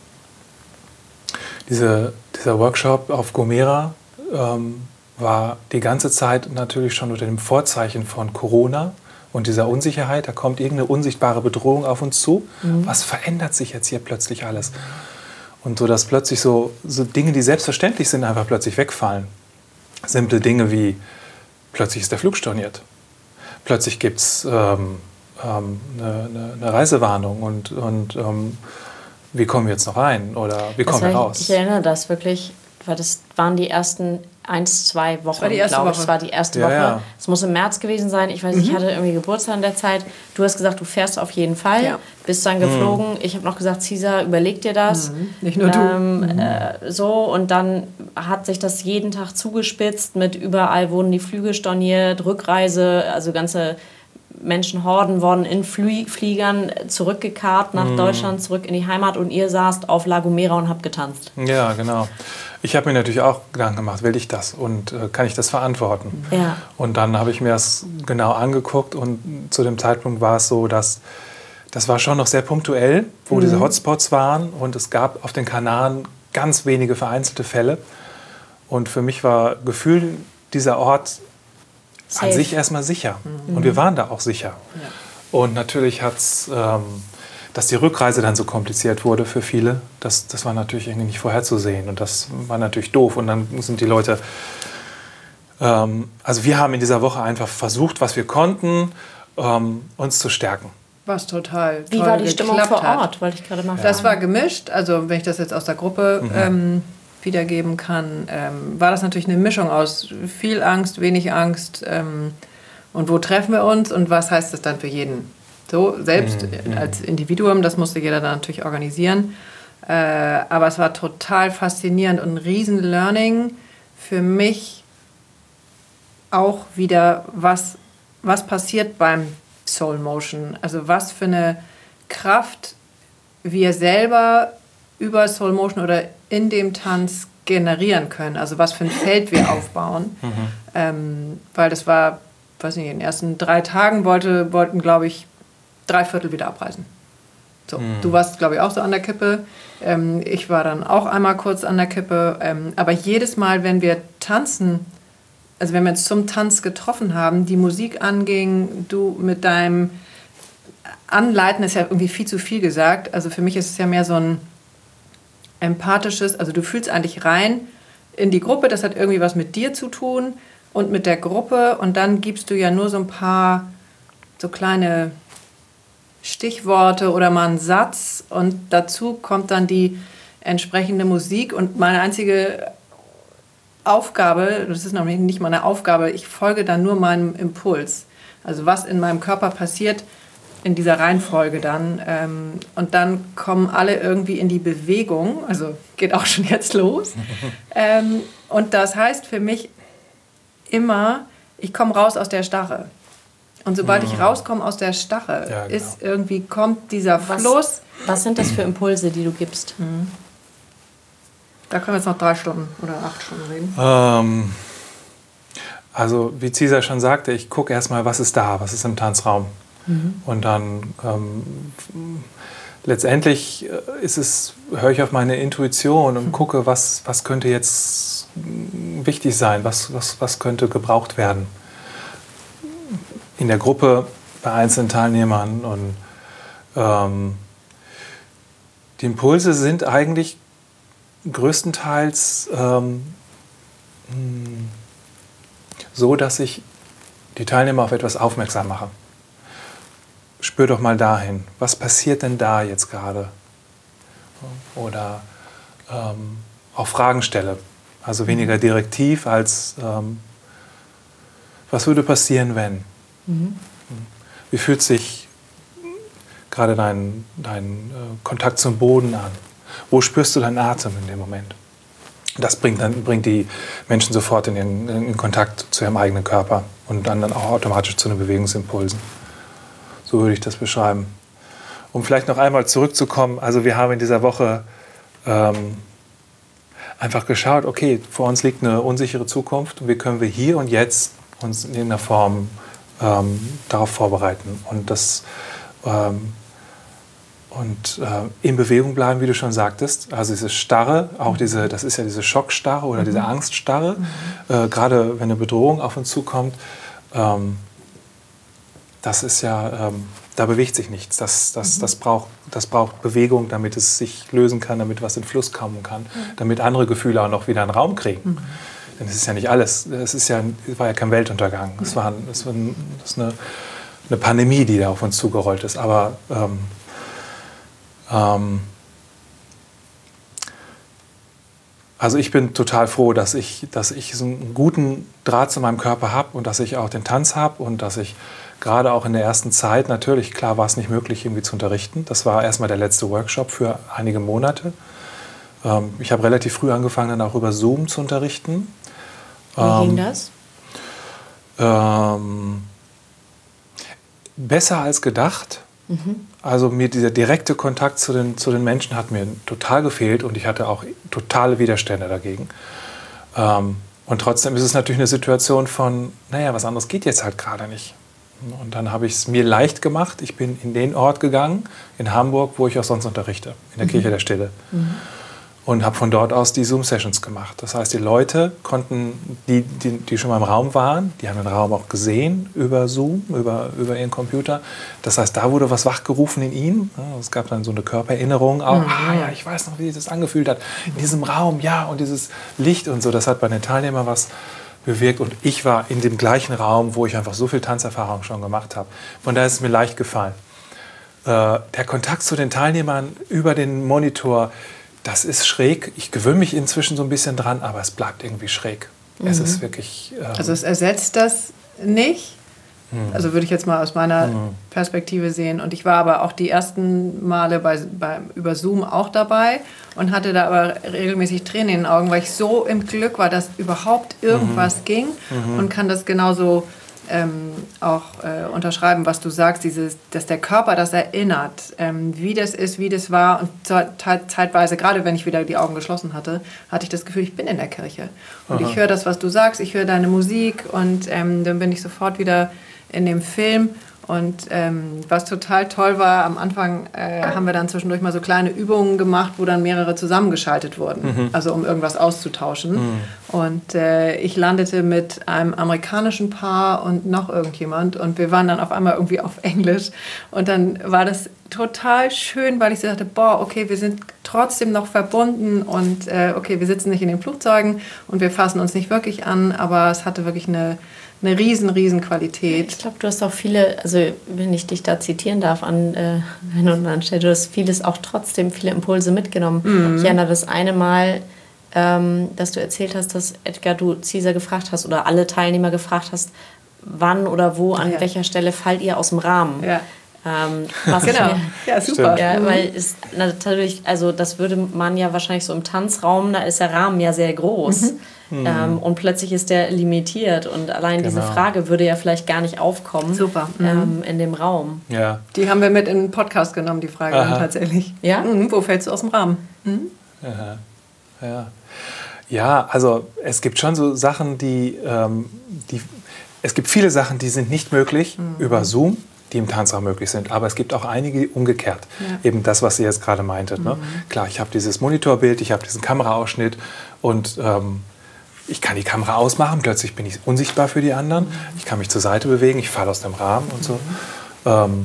diese, dieser Workshop auf Gomera ähm, war die ganze Zeit natürlich schon unter dem Vorzeichen von Corona und dieser Unsicherheit. Da kommt irgendeine unsichtbare Bedrohung auf uns zu. Mhm. Was verändert sich jetzt hier plötzlich alles? Und so, dass plötzlich so, so Dinge, die selbstverständlich sind, einfach plötzlich wegfallen. Simple Dinge wie, plötzlich ist der Flug storniert. Plötzlich gibt es ähm, ähm, eine, eine Reisewarnung und, und ähm, wie kommen wir jetzt noch rein oder wie kommen wir raus? Ich erinnere das wirklich, weil das waren die ersten eins, zwei Wochen, glaube ich. Das war die erste ja, Woche. Ja. Es muss im März gewesen sein. Ich weiß, mhm. ich hatte irgendwie Geburtstag in der Zeit. Du hast gesagt, du fährst auf jeden Fall. Ja. Bist dann geflogen. Mhm. Ich habe noch gesagt, Cesar, überleg dir das. Mhm. Nicht nur ähm, du. Mhm. Äh, so, und dann hat sich das jeden Tag zugespitzt. Mit überall wurden die Flüge storniert, Rückreise, also ganze Menschenhorden wurden in Flie- Fliegern zurückgekarrt nach mhm. Deutschland, zurück in die Heimat. Und ihr saßt auf La Gomera und habt getanzt. Ja, genau. Ich habe mir natürlich auch Gedanken gemacht, will ich das und äh, kann ich das verantworten? Ja. Und dann habe ich mir das genau angeguckt und zu dem Zeitpunkt war es so, dass das war schon noch sehr punktuell, wo mhm. diese Hotspots waren und es gab auf den Kanaren ganz wenige vereinzelte Fälle. Und für mich war Gefühl dieser Ort Safe. An sich erstmal sicher. Mhm. Und wir waren da auch sicher. Ja. Und natürlich hat es... Ähm, dass die Rückreise dann so kompliziert wurde für viele, das, das war natürlich irgendwie nicht vorherzusehen. Und das war natürlich doof. Und dann sind die Leute... Ähm, also wir haben in dieser Woche einfach versucht, was wir konnten, ähm, uns zu stärken. Was total Wie toll war die Stimmung vor Ort, hat. wollte ich gerade mal fragen. Das war gemischt. Also wenn ich das jetzt aus der Gruppe mhm. ähm, wiedergeben kann, ähm, war das natürlich eine Mischung aus viel Angst, wenig Angst. Ähm, und wo treffen wir uns und was heißt das dann für jeden? So, selbst mhm. als Individuum, das musste jeder dann natürlich organisieren. Äh, aber es war total faszinierend und ein riesen Learning für mich auch wieder, was, was passiert beim Soul Motion. Also was für eine Kraft wir selber über Soul Motion oder in dem Tanz generieren können. Also was für ein Feld wir aufbauen. Mhm. Ähm, weil das war, weiß nicht, in den ersten drei Tagen wollte, wollten, glaube ich, drei Viertel wieder abreisen. So, mhm. Du warst, glaube ich, auch so an der Kippe. Ähm, ich war dann auch einmal kurz an der Kippe. Ähm, aber jedes Mal, wenn wir tanzen, also wenn wir uns zum Tanz getroffen haben, die Musik anging, du mit deinem Anleiten ist ja irgendwie viel zu viel gesagt. Also für mich ist es ja mehr so ein empathisches, also du fühlst eigentlich rein in die Gruppe, das hat irgendwie was mit dir zu tun und mit der Gruppe und dann gibst du ja nur so ein paar so kleine Stichworte oder mal einen Satz und dazu kommt dann die entsprechende Musik und meine einzige Aufgabe, das ist nämlich nicht meine Aufgabe, ich folge dann nur meinem Impuls. Also was in meinem Körper passiert in dieser Reihenfolge dann ähm, und dann kommen alle irgendwie in die Bewegung, also geht auch schon jetzt los. ähm, und das heißt für mich immer, ich komme raus aus der Starre. Und sobald ich rauskomme aus der Starre, Ja, genau. ist irgendwie, kommt dieser Was, Fluss. was sind das für Impulse, die du gibst? Da können wir jetzt noch drei Stunden oder acht Stunden reden. Ähm, also wie Cesar schon sagte, ich gucke erstmal, was ist da, was ist im Tanzraum. Mhm. Und dann ähm, letztendlich ist es, höre ich auf meine Intuition und gucke, was, was könnte jetzt wichtig sein, was, was, was könnte gebraucht werden. In der Gruppe, bei einzelnen Teilnehmern. Und ähm, die Impulse sind eigentlich größtenteils ähm, so, dass ich die Teilnehmer auf etwas aufmerksam mache. Spür doch mal dahin, was passiert denn da jetzt gerade? Oder ähm, auch Fragen stelle. Also weniger direktiv als, ähm, was würde passieren, wenn? Mhm. Wie fühlt sich gerade dein, dein äh, Kontakt zum Boden an? Wo spürst du deinen Atem in dem Moment? Das bringt, dann, bringt die Menschen sofort in, den, in Kontakt zu ihrem eigenen Körper und dann, dann auch automatisch zu den Bewegungsimpulsen. So würde ich das beschreiben. Um vielleicht noch einmal zurückzukommen, also wir haben in dieser Woche ähm, einfach geschaut, okay, vor uns liegt eine unsichere Zukunft und wie können wir hier und jetzt uns in irgendeiner Form ähm, darauf vorbereiten und das ähm, und äh, in Bewegung bleiben, wie du schon sagtest. Also diese Starre, auch diese, das ist ja diese Schockstarre oder mhm. diese Angststarre, mhm. äh, gerade wenn eine Bedrohung auf uns zukommt, ähm, das ist ja, ähm, da bewegt sich nichts. Das, das, mhm. das, braucht, das braucht Bewegung, damit es sich lösen kann, damit was in Fluss kommen kann, mhm. damit andere Gefühle auch noch wieder einen Raum kriegen. Mhm. Denn es ist ja nicht alles, es ist ja, es war ja kein Weltuntergang. Es war, es war ein, das ist eine, eine Pandemie, die da auf uns zugerollt ist. Aber ähm, ähm, also ich bin total froh, dass ich, dass ich so einen guten Draht zu meinem Körper habe und dass ich auch den Tanz habe und dass ich gerade auch in der ersten Zeit, natürlich, klar war es nicht möglich, irgendwie zu unterrichten. Das war erstmal der letzte Workshop für einige Monate. Ähm, ich habe relativ früh angefangen, dann auch über Zoom zu unterrichten. Wie ähm, ging das? Ähm, besser als gedacht. Mhm. Also mir dieser direkte Kontakt zu den, zu den Menschen hat mir total gefehlt und ich hatte auch totale Widerstände dagegen. Ähm, und trotzdem ist es natürlich eine Situation von, naja, was anderes geht jetzt halt gerade nicht. Und dann habe ich es mir leicht gemacht. Ich bin in den Ort gegangen, in Hamburg, wo ich auch sonst unterrichte, in der mhm. Kirche der Stille. Mhm. Und habe von dort aus die Zoom-Sessions gemacht. Das heißt, die Leute konnten, die, die, die schon mal im Raum waren, die haben den Raum auch gesehen über Zoom, über, über ihren Computer. Das heißt, da wurde was wachgerufen in ihnen. Es gab dann so eine Körpererinnerung. Auch, mhm. ah ja, ich weiß noch, wie sich das angefühlt hat. In diesem Raum, ja, und dieses Licht und so. Das hat bei den Teilnehmern was bewirkt. Und ich war in dem gleichen Raum, wo ich einfach so viel Tanzerfahrung schon gemacht habe. Von daher ist es mir leicht gefallen. Äh, der Kontakt zu den Teilnehmern über den Monitor, das ist schräg. Ich gewöhne mich inzwischen so ein bisschen dran, aber es bleibt irgendwie schräg. Mhm. Es ist wirklich... Ähm also es ersetzt das nicht? Mhm. Also würde ich jetzt mal aus meiner mhm. Perspektive sehen. Und ich war aber auch die ersten Male bei, bei, über Zoom auch dabei und hatte da aber regelmäßig Tränen in den Augen, weil ich so im Glück war, dass überhaupt irgendwas mhm. ging mhm. und kann das genauso... Ähm, auch äh, unterschreiben, was du sagst, dieses, dass der Körper das erinnert, ähm, wie das ist, wie das war. Und zeitweise, gerade wenn ich wieder die Augen geschlossen hatte, hatte ich das Gefühl, ich bin in der Kirche. Und Aha. ich höre das, was du sagst, ich höre deine Musik und ähm, dann bin ich sofort wieder in dem Film. Und ähm, was total toll war, am Anfang äh, haben wir dann zwischendurch mal so kleine Übungen gemacht, wo dann mehrere zusammengeschaltet wurden, mhm. also um irgendwas auszutauschen. Mhm. Und äh, ich landete mit einem amerikanischen Paar und noch irgendjemand und wir waren dann auf einmal irgendwie auf Englisch. Und dann war das total schön, weil ich so dachte, boah, okay, wir sind trotzdem noch verbunden und äh, okay, wir sitzen nicht in den Flugzeugen und wir fassen uns nicht wirklich an, aber es hatte wirklich eine eine riesen, riesen Qualität. Ich glaube, du hast auch viele, also wenn ich dich da zitieren darf an äh, einer oder anderen Stelle, du hast vieles auch trotzdem, viele Impulse mitgenommen. Mhm. Ich erinnere das eine Mal, ähm, dass du erzählt hast, dass Edgar, du Cesar gefragt hast oder alle Teilnehmer gefragt hast, wann oder wo, an ja. welcher Stelle fallt ihr aus dem Rahmen. Ja. Ähm, was genau, mir, ja, super. Ja, mhm. Weil es natürlich, also das würde man ja wahrscheinlich so im Tanzraum, da ist der Rahmen ja sehr groß. Mhm. Mhm. Ähm, und plötzlich ist der limitiert. Und allein genau. diese Frage würde ja vielleicht gar nicht aufkommen. Super. Mhm. Ähm, in dem Raum. Ja. Die haben wir mit in den Podcast genommen, die Frage dann tatsächlich. Ja? Mhm. Wo fällst du aus dem Rahmen? Mhm. Ja. Ja. Ja, also es gibt schon so Sachen, die, ähm, die es gibt viele Sachen, die sind nicht möglich mhm. über Zoom, die im Tanzraum möglich sind. Aber es gibt auch einige umgekehrt. Ja. Eben das, was ihr jetzt gerade meintet. Mhm. Ne? Klar, ich habe dieses Monitorbild, ich habe diesen Kameraausschnitt und ähm, ich kann die Kamera ausmachen. Plötzlich bin ich unsichtbar für die anderen. Mhm. Ich kann mich zur Seite bewegen, ich falle aus dem Rahmen und so. Mhm. Ähm,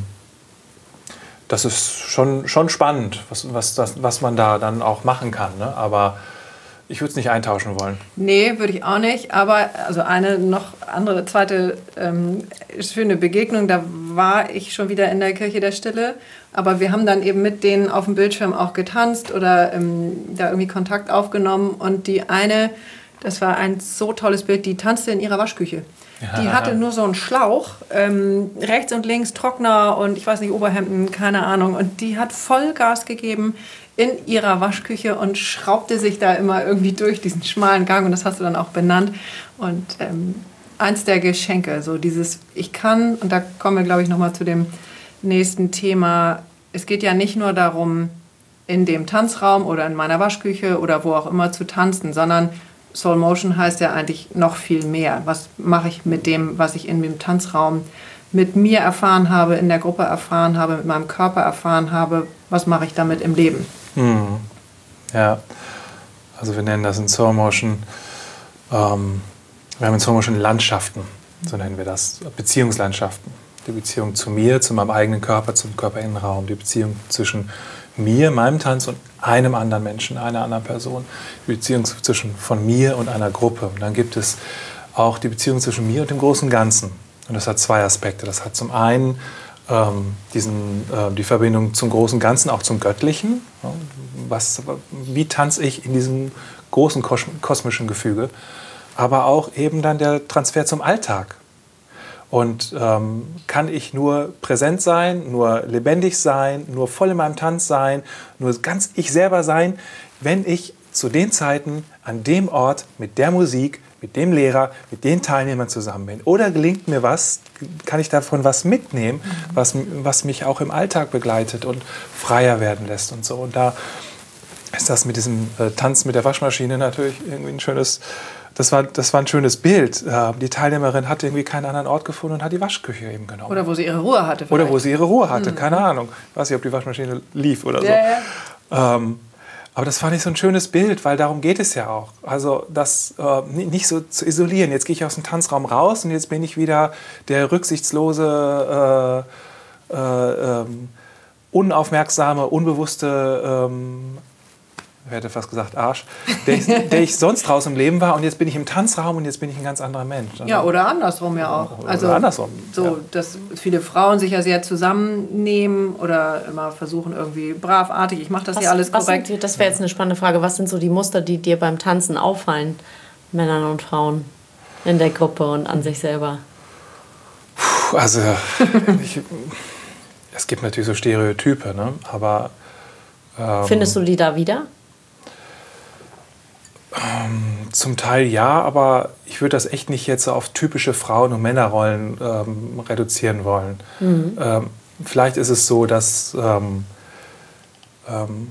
das ist schon, schon spannend, was, was, das, was man da dann auch machen kann. Ne? Aber ich würde es nicht eintauschen wollen. Nee, würde ich auch nicht. Aber also eine noch andere, zweite ähm, schöne Begegnung, da war ich schon wieder in der Kirche der Stille. Aber wir haben dann eben mit denen auf dem Bildschirm auch getanzt oder ähm, da irgendwie Kontakt aufgenommen. Und die eine, das war ein so tolles Bild, die tanzte in ihrer Waschküche. Ja. Die hatte nur so einen Schlauch, ähm, rechts und links Trockner und ich weiß nicht, Oberhemden, keine Ahnung. Und die hat Vollgas gegeben in ihrer Waschküche und schraubte sich da immer irgendwie durch diesen schmalen Gang. Und das hast du dann auch benannt. Und ähm, eins der Geschenke, so dieses, ich kann, und da kommen wir, glaube ich, nochmal zu dem nächsten Thema. Es geht ja nicht nur darum, in dem Tanzraum oder in meiner Waschküche oder wo auch immer zu tanzen, sondern Soul Motion heißt ja eigentlich noch viel mehr. Was mache ich mit dem, was ich in dem Tanzraum mit mir erfahren habe, in der Gruppe erfahren habe, mit meinem Körper erfahren habe? Was mache ich damit im Leben? Hm. Ja, also wir nennen das in Soul Motion, ähm, wir haben in Soul Motion Landschaften, so nennen wir das, Beziehungslandschaften. Die Beziehung zu mir, zu meinem eigenen Körper, zum Körperinnenraum, die Beziehung zwischen mir, meinem Tanz und einem anderen Menschen, einer anderen Person, die Beziehung zwischen von mir und einer Gruppe. Und dann gibt es auch die Beziehung zwischen mir und dem großen Ganzen. Und das hat zwei Aspekte. Das hat zum einen ähm, diesen, äh, die Verbindung zum großen Ganzen, auch zum Göttlichen. Was, wie tanze ich in diesem großen kosmischen Gefüge? Aber auch eben dann der Transfer zum Alltag. Und ähm, kann ich nur präsent sein, nur lebendig sein, nur voll in meinem Tanz sein, nur ganz ich selber sein, wenn ich zu den Zeiten, an dem Ort, mit der Musik, mit dem Lehrer, mit den Teilnehmern zusammen bin? Oder gelingt mir was, kann ich davon was mitnehmen, was, was mich auch im Alltag begleitet und freier werden lässt und so. Und da ist das mit diesem äh, Tanz mit der Waschmaschine natürlich irgendwie ein schönes... Das war, das war ein schönes Bild. Die Teilnehmerin hatte irgendwie keinen anderen Ort gefunden und hat die Waschküche eben genommen. Oder wo sie ihre Ruhe hatte. Vielleicht. Oder wo sie ihre Ruhe hatte, mhm. keine Ahnung. Ich weiß nicht, ob die Waschmaschine lief oder so. Ja, ja. Ähm, aber das fand ich so ein schönes Bild, weil darum geht es ja auch. Also das äh, nicht so zu isolieren. Jetzt gehe ich aus dem Tanzraum raus und jetzt bin ich wieder der rücksichtslose, äh, äh, ähm, unaufmerksame, unbewusste... Ähm, ich hätte fast gesagt Arsch, der ich, der ich sonst draußen im Leben war und jetzt bin ich im Tanzraum und jetzt bin ich ein ganz anderer Mensch. Also ja, oder andersrum ja auch. Oder also andersrum. So, ja. Dass viele Frauen sich ja sehr zusammennehmen oder immer versuchen irgendwie bravartig, ich mache das was, ja alles korrekt. Sind, das wäre jetzt eine spannende Frage. Was sind so die Muster, die dir beim Tanzen auffallen, Männern und Frauen in der Gruppe und an sich selber? Puh, also ich, es gibt natürlich so Stereotype, ne? Aber ähm, findest du die da wieder? Ähm, zum Teil ja, aber ich würde das echt nicht jetzt auf typische Frauen- und Männerrollen ähm, reduzieren wollen. Mhm. Ähm, vielleicht ist es so, dass, ähm, ähm,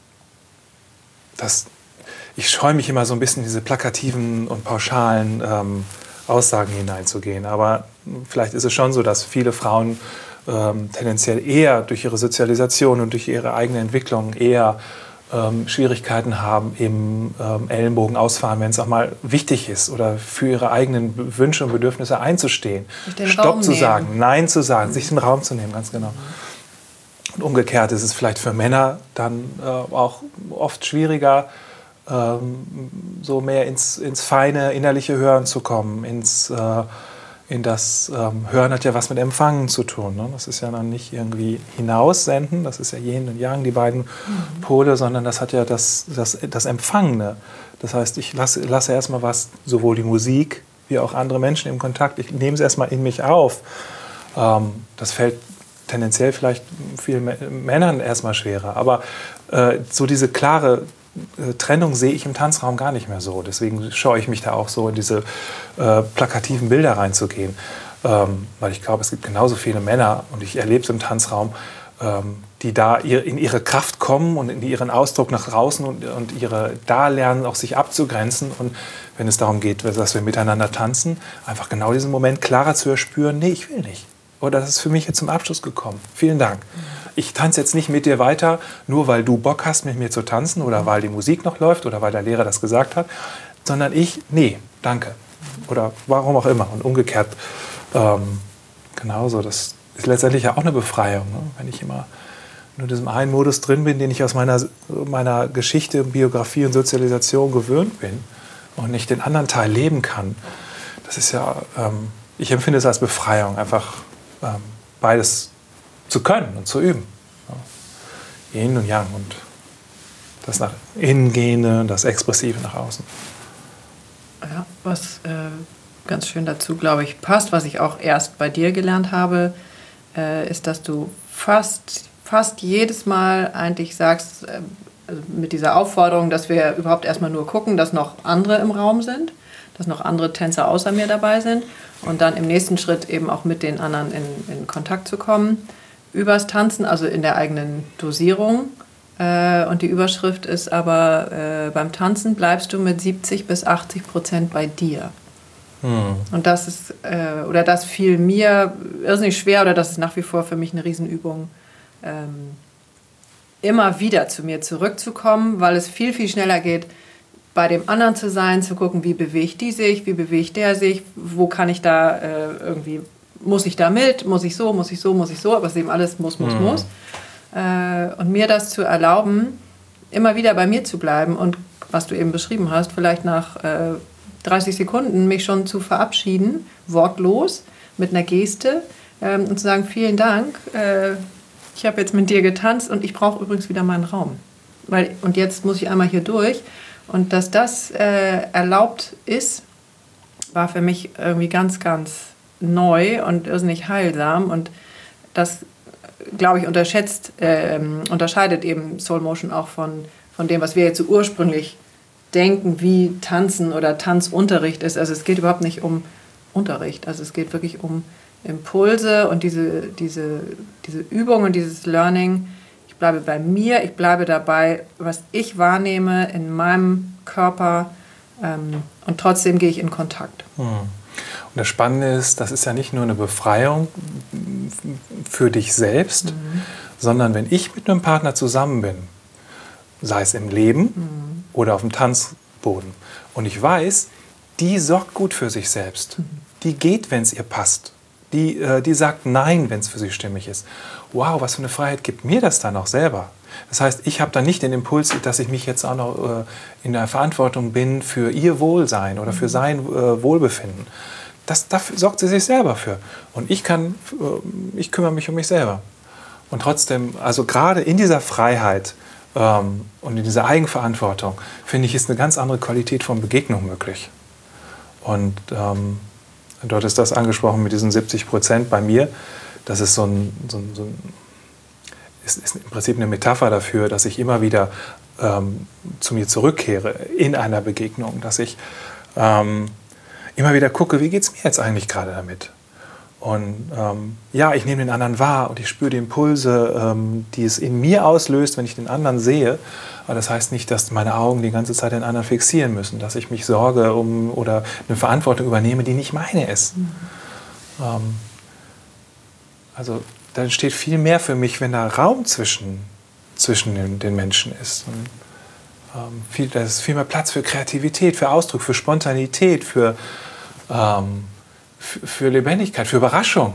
dass ich scheue mich immer so ein bisschen in diese plakativen und pauschalen ähm, Aussagen hineinzugehen. Aber vielleicht ist es schon so, dass viele Frauen ähm, tendenziell eher durch ihre Sozialisation und durch ihre eigene Entwicklung eher Ähm, Schwierigkeiten haben im ähm, Ellenbogen ausfahren, wenn es auch mal wichtig ist oder für ihre eigenen Wünsche und Bedürfnisse einzustehen. Stopp Raum zu nehmen. sagen, Nein zu sagen, mhm. sich den Raum zu nehmen, ganz genau. Und umgekehrt ist es vielleicht für Männer dann äh, auch oft schwieriger, ähm, so mehr ins, ins feine innerliche Hören zu kommen, ins äh, in das ähm, Hören hat ja was mit Empfangen zu tun. Ne? Das ist ja dann nicht irgendwie hinaussenden, das ist ja Yin und Yang, die beiden mhm. Pole, sondern das hat ja das, das, das Empfangene. Das heißt, ich lasse, lasse erstmal was, sowohl die Musik wie auch andere Menschen im Kontakt, ich nehme es erstmal in mich auf. Ähm, das fällt tendenziell vielleicht vielen Männern erstmal schwerer. Aber äh, so diese klare äh, Trennung sehe ich im Tanzraum gar nicht mehr so. Deswegen scheue ich mich da auch so in diese äh, plakativen Bilder reinzugehen. Ähm, weil ich glaube, es gibt genauso viele Männer, und ich erlebe es im Tanzraum, ähm, die da ihr, in ihre Kraft kommen und in ihren Ausdruck nach draußen und, und ihre da lernen, auch sich abzugrenzen. Und wenn es darum geht, dass wir miteinander tanzen, einfach genau diesen Moment klarer zu erspüren, nee, ich will nicht. Oder das ist für mich jetzt zum Abschluss gekommen. Vielen Dank. Ich tanze jetzt nicht mit dir weiter, nur weil du Bock hast, mit mir zu tanzen oder weil die Musik noch läuft oder weil der Lehrer das gesagt hat, sondern ich, nee, danke. Oder warum auch immer. Und umgekehrt ähm, genauso. Das ist letztendlich ja auch eine Befreiung, ne? Wenn ich immer nur in diesem einen Modus drin bin, den ich aus meiner, meiner Geschichte, Biografie und Sozialisation gewöhnt bin und nicht den anderen Teil leben kann. Das ist ja, ähm, ich empfinde es als Befreiung, einfach ähm, beides zu können und zu üben. Ja. Yin und Yang und das nach innen gehende, das Expressive nach außen. Ja, was äh, ganz schön dazu, glaube ich, passt, was ich auch erst bei dir gelernt habe, äh, ist, dass du fast, fast jedes Mal eigentlich sagst, äh, also mit dieser Aufforderung, dass wir überhaupt erstmal nur gucken, dass noch andere im Raum sind, dass noch andere Tänzer außer mir dabei sind und dann im nächsten Schritt eben auch mit den anderen in, in Kontakt zu kommen. Übers Tanzen, also in der eigenen Dosierung. Äh, und die Überschrift ist aber, äh, beim Tanzen bleibst du mit siebzig bis achtzig Prozent bei dir. Hm. Und das ist, äh, oder das fiel mir irrsinnig schwer, oder das ist nach wie vor für mich eine Riesenübung, ähm, immer wieder zu mir zurückzukommen, weil es viel, viel schneller geht, bei dem anderen zu sein, zu gucken, wie bewegt die sich, wie bewegt der sich, wo kann ich da äh, irgendwie, muss ich da mit, muss ich so, muss ich so, muss ich so, aber es ist eben alles muss, muss, mhm. muss. Äh, und mir das zu erlauben, immer wieder bei mir zu bleiben und, was du eben beschrieben hast, vielleicht nach äh, dreißig Sekunden mich schon zu verabschieden, wortlos, mit einer Geste ähm, und zu sagen, vielen Dank, äh, ich habe jetzt mit dir getanzt und ich brauche übrigens wieder meinen Raum. Weil, und jetzt muss ich einmal hier durch. Und dass das äh, erlaubt ist, war für mich irgendwie ganz, ganz neu und irrsinnig heilsam. Und das, glaube ich, unterschätzt, äh, unterscheidet eben Soul Motion auch von, von dem, was wir jetzt so ursprünglich denken, wie Tanzen oder Tanzunterricht ist. Also es geht überhaupt nicht um Unterricht. Also es geht wirklich um Impulse und diese, diese, diese Übung und dieses Learning. Ich bleibe bei mir, ich bleibe dabei, was ich wahrnehme in meinem Körper ähm, und trotzdem gehe ich in Kontakt. Hm. Und das Spannende ist, das ist ja nicht nur eine Befreiung für dich selbst, mhm. sondern wenn ich mit einem Partner zusammen bin, sei es im Leben mhm. oder auf dem Tanzboden, und ich weiß, die sorgt gut für sich selbst, mhm. die geht, wenn es ihr passt. Die, äh, die sagt Nein, wenn es für sie stimmig ist. Wow, was für eine Freiheit gibt mir das dann auch selber? Das heißt, ich habe dann nicht den Impuls, dass ich mich jetzt auch noch äh, in der Verantwortung bin für ihr Wohlsein oder für sein äh, Wohlbefinden. Das, dafür sorgt sie sich selber für. Und ich kann, äh, ich kümmere mich um mich selber. Und trotzdem, also gerade in dieser Freiheit ähm, und in dieser Eigenverantwortung, finde ich, ist eine ganz andere Qualität von Begegnung möglich. Und ähm, dort ist das angesprochen mit diesen siebzig Prozent bei mir. Das ist so ein, so ein, so ein ist, ist im Prinzip eine Metapher dafür, dass ich immer wieder ähm, zu mir zurückkehre in einer Begegnung, dass ich ähm, immer wieder gucke, wie geht es mir jetzt eigentlich gerade damit? Und ähm, ja, ich nehme den anderen wahr und ich spüre die Impulse, ähm, die es in mir auslöst, wenn ich den anderen sehe. Aber das heißt nicht, dass meine Augen die ganze Zeit den anderen fixieren müssen, dass ich mich sorge um oder eine Verantwortung übernehme, die nicht meine ist. Mhm. Ähm, also da entsteht viel mehr für mich, wenn da Raum zwischen, zwischen den, den Menschen ist. Und, ähm, viel, da ist viel mehr Platz für Kreativität, für Ausdruck, für Spontanität, für ähm, für Lebendigkeit, für Überraschung.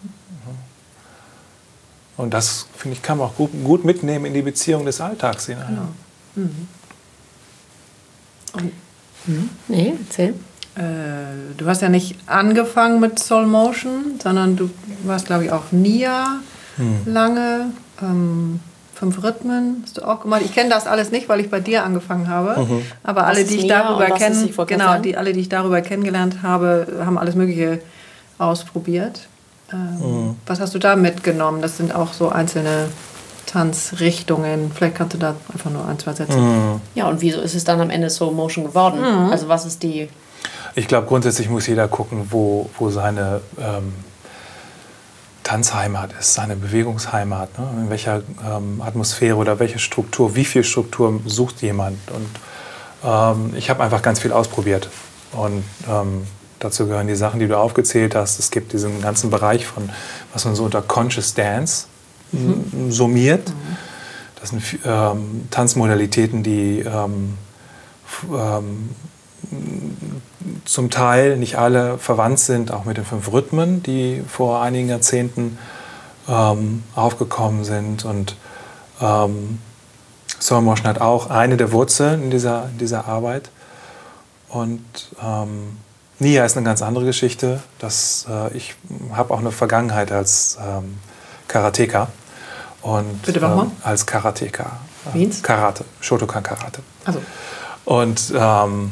Und das, finde ich, kann man auch gut, gut mitnehmen in die Beziehung des Alltags hinein. Genau. Mhm. Und, mhm. Nee, erzähl. Äh, du hast ja nicht angefangen mit Soul Motion, sondern du warst, glaube ich, auch Nia mhm. lange. Ähm, fünf Rhythmen hast du auch gemacht. Ich kenne das alles nicht, weil ich bei dir angefangen habe. Mhm. Aber was alle, die ich darüber kenne, genau, die alle, die ich darüber kennengelernt habe, haben alles Mögliche ausprobiert. Ähm, mhm. Was hast du da mitgenommen? Das sind auch so einzelne Tanzrichtungen? Vielleicht kannst du da einfach nur ein, zwei Sätze. Mhm. Ja, und wieso ist es dann am Ende Slow Motion geworden? Mhm. Also was ist die... Ich glaube, grundsätzlich muss jeder gucken, wo, wo seine ähm, Tanzheimat ist, seine Bewegungsheimat. Ne? In welcher ähm, Atmosphäre oder welche Struktur, wie viel Struktur sucht jemand. Und ähm, ich habe einfach ganz viel ausprobiert. Und ähm, dazu gehören die Sachen, die du aufgezählt hast. Es gibt diesen ganzen Bereich von, was man so unter Conscious Dance mhm. summiert. Mhm. Das sind ähm, Tanzmodalitäten, die ähm, ähm, zum Teil, nicht alle, verwandt sind, auch mit den fünf Rhythmen, die vor einigen Jahrzehnten ähm, aufgekommen sind. Und ähm, Slow Motion hat auch eine der Wurzeln in dieser, in dieser Arbeit. Und ähm, Nia ist eine ganz andere Geschichte. Das, äh, ich habe auch eine Vergangenheit als ähm, Karateka. Und, Bitte nochmal? Ähm, als Karateka. Wie? Karate, Shotokan Karate. Also. Und ähm,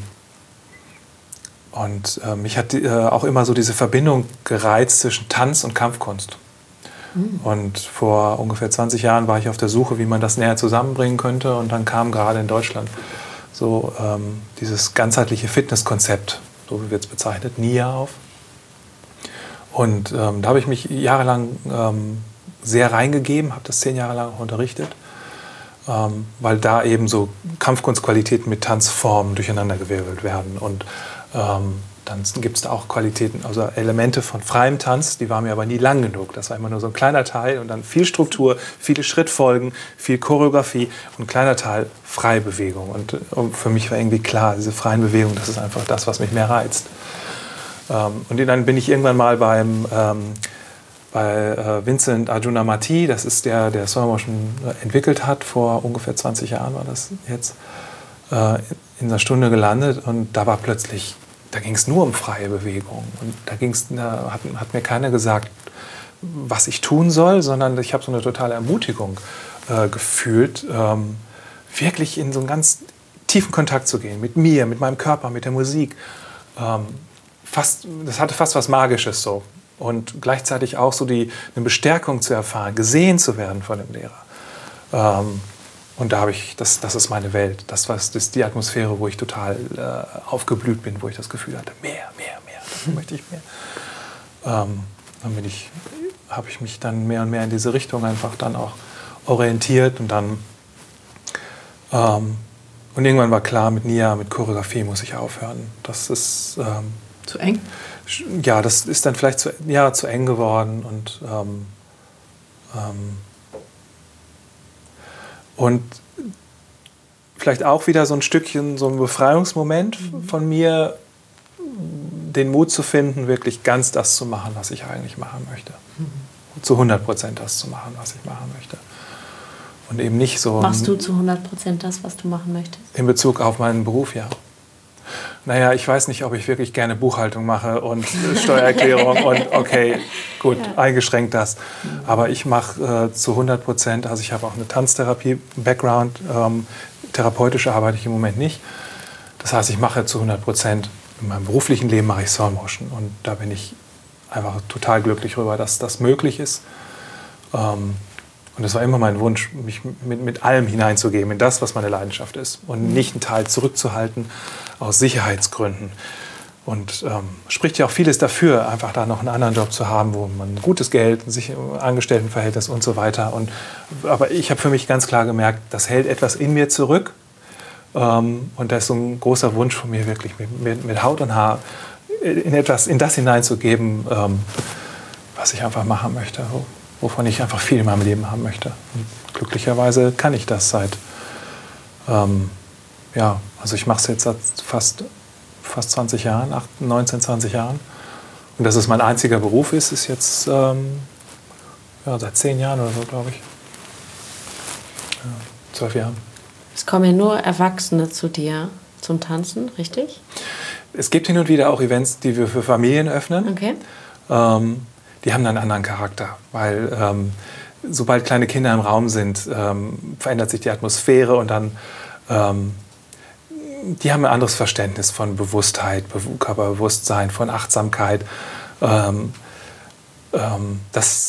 Und äh, mich hat äh, auch immer so diese Verbindung gereizt zwischen Tanz und Kampfkunst. Mhm. Und vor ungefähr zwanzig Jahren war ich auf der Suche, wie man das näher zusammenbringen könnte. Und dann kam gerade in Deutschland so ähm, dieses ganzheitliche Fitnesskonzept, so wie wird es bezeichnet, Nia auf. Und ähm, da habe ich mich jahrelang ähm, sehr reingegeben, habe das zehn Jahre lang auch unterrichtet. Ähm, weil da eben so Kampfkunstqualitäten mit Tanzformen durcheinandergewirbelt werden. Und ähm, dann gibt es da auch Qualitäten, also Elemente von freiem Tanz, die waren mir aber nie lang genug. Das war immer nur so ein kleiner Teil und dann viel Struktur, viele Schrittfolgen, viel Choreografie und ein kleiner Teil freie Bewegung. Und, und für mich war irgendwie klar, diese freien Bewegungen, das ist einfach das, was mich mehr reizt. Ähm, und dann bin ich irgendwann mal beim... Ähm, bei äh, Vincent Arjunamati, das ist der, der Slow Motion entwickelt hat, vor ungefähr zwanzig Jahren war das jetzt, äh, in einer Stunde gelandet und da war plötzlich, da ging es nur um freie Bewegung und da ging's, da hat, hat mir keiner gesagt, was ich tun soll, sondern ich habe so eine totale Ermutigung äh, gefühlt, ähm, wirklich in so einen ganz tiefen Kontakt zu gehen, mit mir, mit meinem Körper, mit der Musik. Ähm, fast, das hatte fast was Magisches so. Und gleichzeitig auch so die, eine Bestärkung zu erfahren, gesehen zu werden von dem Lehrer. Ähm, und da habe ich, das, das ist meine Welt. Das, was, das ist die Atmosphäre, wo ich total äh, aufgeblüht bin, wo ich das Gefühl hatte, mehr, mehr, mehr, das möchte ich mehr. Ähm, dann bin ich, habe ich mich dann mehr und mehr in diese Richtung einfach dann auch orientiert und dann ähm, und irgendwann war klar, mit Nia, mit Choreografie muss ich aufhören. Das ist ähm, zu eng? Ja, das ist dann vielleicht zu, ja, zu eng geworden und, ähm, ähm, und vielleicht auch wieder so ein Stückchen, so ein Befreiungsmoment mhm. von mir, den Mut zu finden, wirklich ganz das zu machen, was ich eigentlich machen möchte. Mhm. Zu hundert Prozent das zu machen, was ich machen möchte. Und eben nicht so... Machst du zu hundert Prozent das, was du machen möchtest? In Bezug auf meinen Beruf, ja. Naja, ich weiß nicht, ob ich wirklich gerne Buchhaltung mache und Steuererklärung und okay, gut, ja. eingeschränkt das. Aber ich mache äh, zu hundert Prozent, also ich habe auch eine Tanztherapie-Background, ähm, therapeutisch arbeite ich im Moment nicht. Das heißt, ich mache zu hundert Prozent, in meinem beruflichen Leben mache ich Slow Motion und da bin ich einfach total glücklich darüber, dass das möglich ist. Ähm, Und es war immer mein Wunsch, mich mit, mit allem hineinzugeben, in das, was meine Leidenschaft ist. Und nicht einen Teil zurückzuhalten aus Sicherheitsgründen. Und ähm, spricht ja auch vieles dafür, einfach da noch einen anderen Job zu haben, wo man gutes Geld, sich Angestelltenverhältnis und so weiter. Und, aber ich habe für mich ganz klar gemerkt, das hält etwas in mir zurück. Ähm, und da ist so ein großer Wunsch von mir, wirklich mit, mit, mit Haut und Haar in, etwas, in das hineinzugeben, ähm, was ich einfach machen möchte. Wovon ich einfach viel in meinem Leben haben möchte. Und glücklicherweise kann ich das seit, ähm, ja, also ich mache es jetzt seit fast, fast zwanzig Jahren, neunzehn, zwanzig Jahren. Und dass es mein einziger Beruf ist, ist jetzt ähm, ja, seit zehn Jahren oder so, glaube ich. Ja, zwölf Jahren. Es kommen ja nur Erwachsene zu dir zum Tanzen, richtig? Es gibt hin und wieder auch Events, die wir für Familien öffnen. Okay. Ähm, die haben dann einen anderen Charakter, weil ähm, sobald kleine Kinder im Raum sind, ähm, verändert sich die Atmosphäre und dann, ähm, die haben ein anderes Verständnis von Bewusstheit, Be- Körperbewusstsein, von Achtsamkeit. Ähm, ähm, das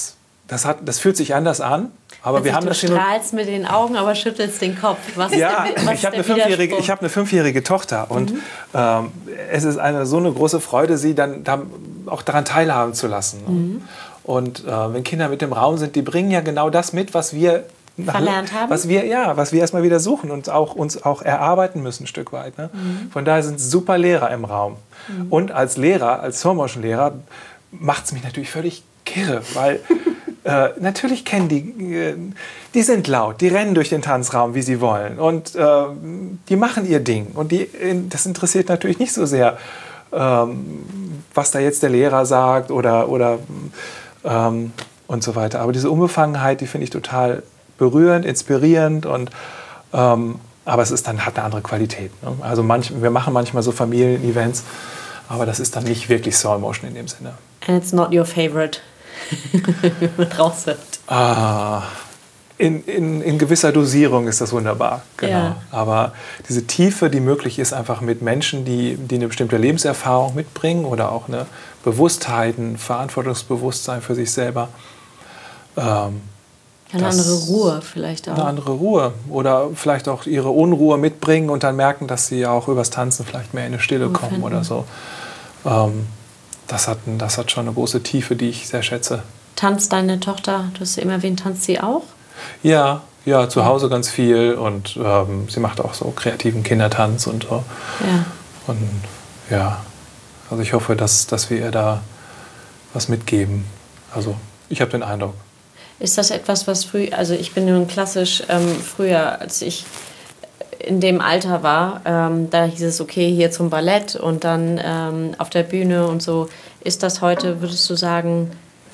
das, hat, das fühlt sich anders an. Aber wir haben du das hier strahlst mit den Augen, aber schüttelst den Kopf. Was ja, ist der, was ich habe eine, ist der fünfjährige, ich hab eine fünfjährige Tochter und mhm. ähm, es ist eine, so eine große Freude, sie dann, dann auch daran teilhaben zu lassen. Mhm. Und äh, wenn Kinder mit im Raum sind, die bringen ja genau das mit, was wir verlernt haben, was wir ja, was wir erstmal wieder suchen und auch uns auch erarbeiten müssen ein Stück weit. Ne? Mhm. Von daher sind super Lehrer im Raum. Mhm. Und als Lehrer, als Slow-Motion-Lehrer, macht es mich natürlich völlig kirre, weil äh, natürlich kennen die, äh, die sind laut, die rennen durch den Tanzraum, wie sie wollen und äh, die machen ihr Ding und die, das interessiert natürlich nicht so sehr, ähm, was da jetzt der Lehrer sagt oder, oder ähm, und so weiter. Aber diese Unbefangenheit, die finde ich total berührend, inspirierend und ähm, aber es ist dann hat eine andere Qualität. Ne? Also manch, wir machen manchmal so Familien-Events, aber das ist dann nicht wirklich Slow Motion in dem Sinne. And it's not your favorite, wie man raushört. Ah, in, in, in gewisser Dosierung ist das wunderbar, genau. Ja. Aber diese Tiefe, die möglich ist, einfach mit Menschen, die, die eine bestimmte Lebenserfahrung mitbringen oder auch eine Bewusstheit, ein Verantwortungsbewusstsein für sich selber. Ähm, Eine andere Ruhe vielleicht auch. Eine andere Ruhe. Oder vielleicht auch ihre Unruhe mitbringen und dann merken, dass sie auch übers Tanzen vielleicht mehr in eine Stille kommen oder so. Ähm, das, hat, das hat schon eine große Tiefe, die ich sehr schätze. Tanzt deine Tochter, du hast ja immer erwähnt, tanzt sie auch? Ja, ja, zu Hause ganz viel und ähm, sie macht auch so kreativen Kindertanz und so. Ja. Und ja, also ich hoffe, dass, dass wir ihr da was mitgeben. Also ich habe den Eindruck. Ist das etwas, was früh, also ich bin nun klassisch ähm, früher, als ich in dem Alter war, ähm, da hieß es, okay, hier zum Ballett und dann ähm, auf der Bühne und so. Ist das heute, würdest du sagen,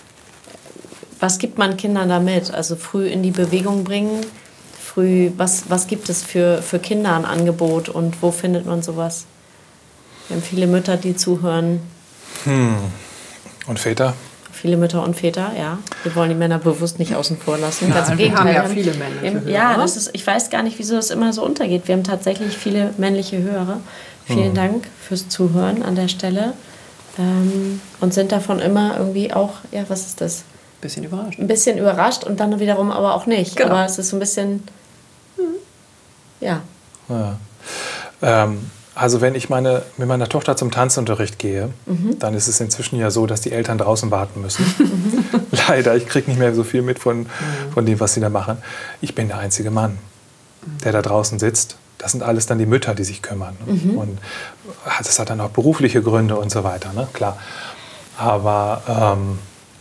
was gibt man Kindern damit? Also früh in die Bewegung bringen, früh, was, was gibt es für, für Kinder an Angebot und wo findet man sowas? Wir haben viele Mütter, die zuhören. Hm. Und Väter? Viele Mütter und Väter, ja. Wir wollen die Männer bewusst nicht außen vor lassen. Ja, Ganz im wir Gegenteil. haben ja viele Männer. Ja, das ist, ich weiß gar nicht, wieso das immer so untergeht. Wir haben tatsächlich viele männliche Hörer. Vielen hm. Dank fürs Zuhören an der Stelle. Ähm, und sind davon immer irgendwie auch, ja, was ist das? Ein bisschen überrascht. Ein bisschen überrascht und dann wiederum aber auch nicht. Genau. Aber es ist so ein bisschen, hm, ja. ja. Ähm. Also wenn ich meine, mit meiner Tochter zum Tanzunterricht gehe, mhm. dann ist es inzwischen ja so, dass die Eltern draußen warten müssen. Mhm. Leider, ich kriege nicht mehr so viel mit von, mhm. von dem, was sie da machen. Ich bin der einzige Mann, der da draußen sitzt. Das sind alles dann die Mütter, die sich kümmern. Mhm. Und das hat dann auch berufliche Gründe und so weiter, ne? Klar. Aber ähm,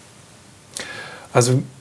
also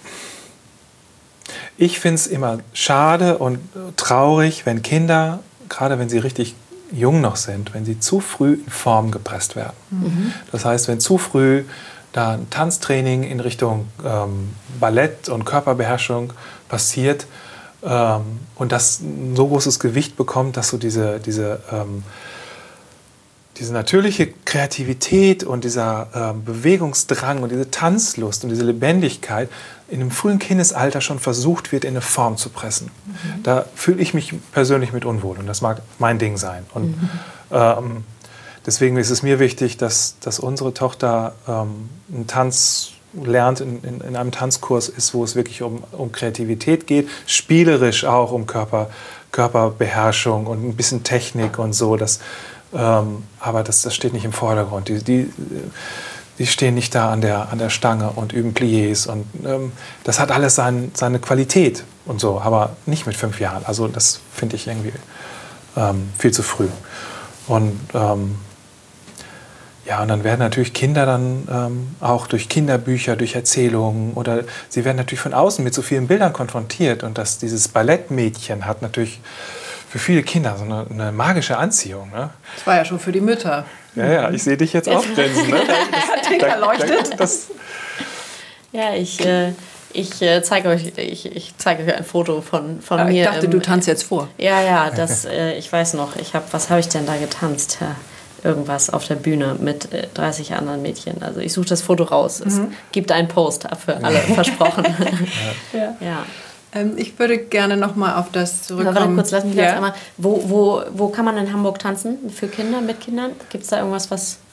ich finde es immer schade und traurig, wenn Kinder, gerade wenn sie richtig jung noch sind, wenn sie zu früh in Form gepresst werden. Mhm. Das heißt, wenn zu früh da ein Tanztraining in Richtung ähm, Ballett und Körperbeherrschung passiert ähm, und das ein so großes Gewicht bekommt, dass so diese, diese, ähm, diese natürliche Kreativität und dieser ähm, Bewegungsdrang und diese Tanzlust und diese Lebendigkeit in einem frühen Kindesalter schon versucht wird, in eine Form zu pressen. Mhm. Da fühle ich mich persönlich mit unwohl und das mag mein Ding sein. Und mhm. ähm, deswegen ist es mir wichtig, dass, dass unsere Tochter ähm, einen Tanz lernt, in, in, in einem Tanzkurs ist, wo es wirklich um, um Kreativität geht, spielerisch auch um Körper, Körperbeherrschung und ein bisschen Technik und so. Das, ähm, aber das, das steht nicht im Vordergrund. Die, die, Die stehen nicht da an der, an der Stange und üben Pliés. Und ähm, das hat alles sein, seine Qualität und so, aber nicht mit fünf Jahren. Also das finde ich irgendwie ähm, viel zu früh. Und ähm, ja, und dann werden natürlich Kinder dann ähm, auch durch Kinderbücher, durch Erzählungen oder sie werden natürlich von außen mit so vielen Bildern konfrontiert. Und das, dieses Ballettmädchen hat natürlich für viele Kinder so eine, eine magische Anziehung. Ne? Das war ja schon für die Mütter. Ja, ja, ich sehe dich jetzt auch grinsen. Ne? Da, leuchtet. Das ja, ich, äh, ich äh, zeige euch, ich, ich zeige euch ein Foto von, von ja, mir. Ich dachte, im, du tanzt jetzt vor. Ja, ja, das, äh, ich weiß noch. Ich hab, was habe ich denn da getanzt? Ja, irgendwas auf der Bühne mit äh, dreißig anderen Mädchen. Also ich suche das Foto raus. Es mhm. gibt einen Post für alle, versprochen. Ja. ja. Ähm, ich würde gerne noch mal auf das zurückkommen. Warte kurz, lass mich ja. einmal. Wo, wo, wo kann man in Hamburg tanzen? Für Kinder, mit Kindern? Gibt es da irgendwas, was...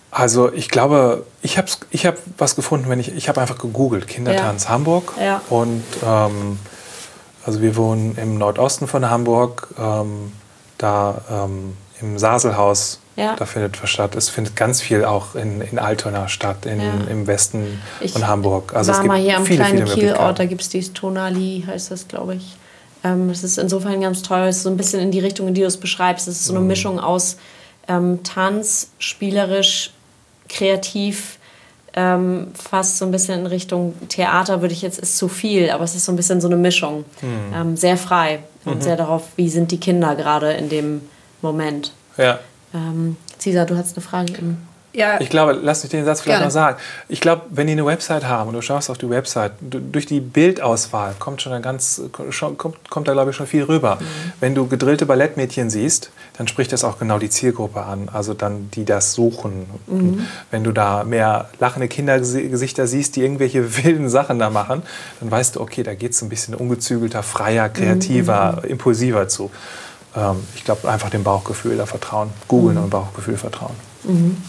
Also ich glaube, ich habe ich hab was gefunden, wenn ich, ich habe einfach gegoogelt, Kindertanz ja. Hamburg. Ja. Und ähm, also wir wohnen im Nordosten von Hamburg, ähm, da ähm, im Saselhaus, ja. da findet was statt. Es findet ganz viel auch in, in Altona statt, in, ja. im Westen ich von Hamburg. Also war es gibt mal hier am viele, kleinen viele Kielort, da gibt es dieses Tonali, heißt das, glaube ich. Ähm, es ist insofern ganz toll, es ist so ein bisschen in die Richtung, in die du es beschreibst. Es ist so eine mhm. Mischung aus ähm, Tanz, spielerisch, kreativ, ähm, fast so ein bisschen in Richtung Theater, würde ich jetzt, ist zu viel, aber es ist so ein bisschen so eine Mischung. Mhm. Ähm, sehr frei und mhm. sehr darauf, wie sind die Kinder gerade in dem Moment. Ja. Ähm, Cesar, du hast eine Frage eben. Ja. Ich glaube, lass mich den Satz vielleicht Gerne. noch sagen. Ich glaube, wenn die eine Website haben und du schaust auf die Website, du, durch die Bildauswahl kommt schon ein ganz, schon, kommt, kommt da glaube ich schon viel rüber. Mhm. Wenn du gedrillte Ballettmädchen siehst, dann spricht das auch genau die Zielgruppe an, also dann die das suchen. Mhm. Wenn du da mehr lachende Kindergesichter siehst, die irgendwelche wilden Sachen da machen, dann weißt du, okay, da geht es ein bisschen ungezügelter, freier, kreativer, mhm. impulsiver zu. Ähm, ich glaube, einfach dem Bauchgefühl da vertrauen, googeln mhm. und Bauchgefühl vertrauen. Mhm.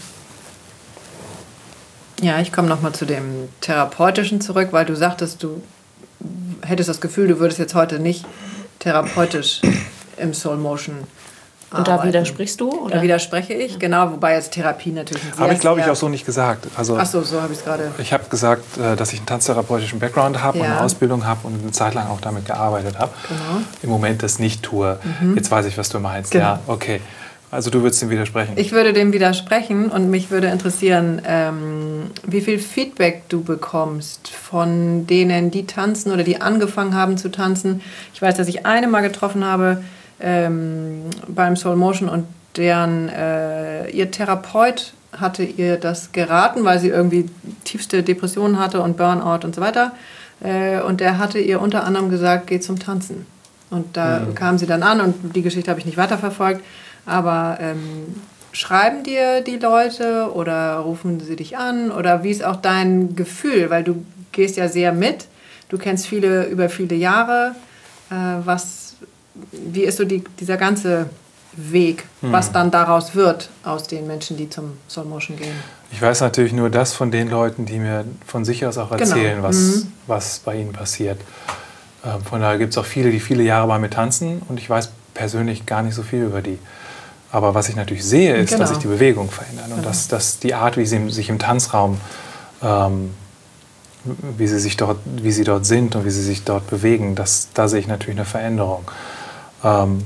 Ja, ich komme nochmal zu dem Therapeutischen zurück, weil du sagtest, du hättest das Gefühl, du würdest jetzt heute nicht therapeutisch im Soul Motion arbeiten. Und da widersprichst du? Oder? Da widerspreche ich, genau, wobei jetzt Therapie natürlich ein sehr... Habe ich, glaube ich, auch so nicht gesagt. Also, Ach so, so habe ich es gerade... Ich habe gesagt, dass ich einen tanztherapeutischen Background habe ja. und eine Ausbildung habe und eine Zeit lang auch damit gearbeitet habe. Genau. Im Moment das nicht tue. Mhm. Jetzt weiß ich, was du meinst. Genau. Ja, okay. Also du würdest dem widersprechen? Ich würde dem widersprechen und mich würde interessieren, ähm, wie viel Feedback du bekommst von denen, die tanzen oder die angefangen haben zu tanzen. Ich weiß, dass ich eine mal getroffen habe ähm, beim Soul Motion und deren, äh, ihr Therapeut hatte ihr das geraten, weil sie irgendwie tiefste Depressionen hatte und Burnout und so weiter. Äh, und der hatte ihr unter anderem gesagt, geh zum Tanzen. Und da mhm. kam sie dann an und die Geschichte habe ich nicht weiterverfolgt. Aber ähm, schreiben dir die Leute oder rufen sie dich an? Oder wie ist auch dein Gefühl? Weil du gehst ja sehr mit. Du kennst viele über viele Jahre. Äh, was, wie ist so die, dieser ganze Weg, hm. was dann daraus wird aus den Menschen, die zum Soul Motion gehen? Ich weiß natürlich nur das von den Leuten, die mir von sich aus auch erzählen, genau. was, mhm. was bei ihnen passiert. Äh, von daher gibt es auch viele, die viele Jahre bei mir tanzen. Und ich weiß persönlich gar nicht so viel über die. Aber was ich natürlich sehe, ist, genau. dass sich die Bewegung verändert und genau. dass, dass die Art, wie sie sich im Tanzraum, ähm, wie, sie sich dort, wie sie dort sind und wie sie sich dort bewegen, das, da sehe ich natürlich eine Veränderung. Ähm,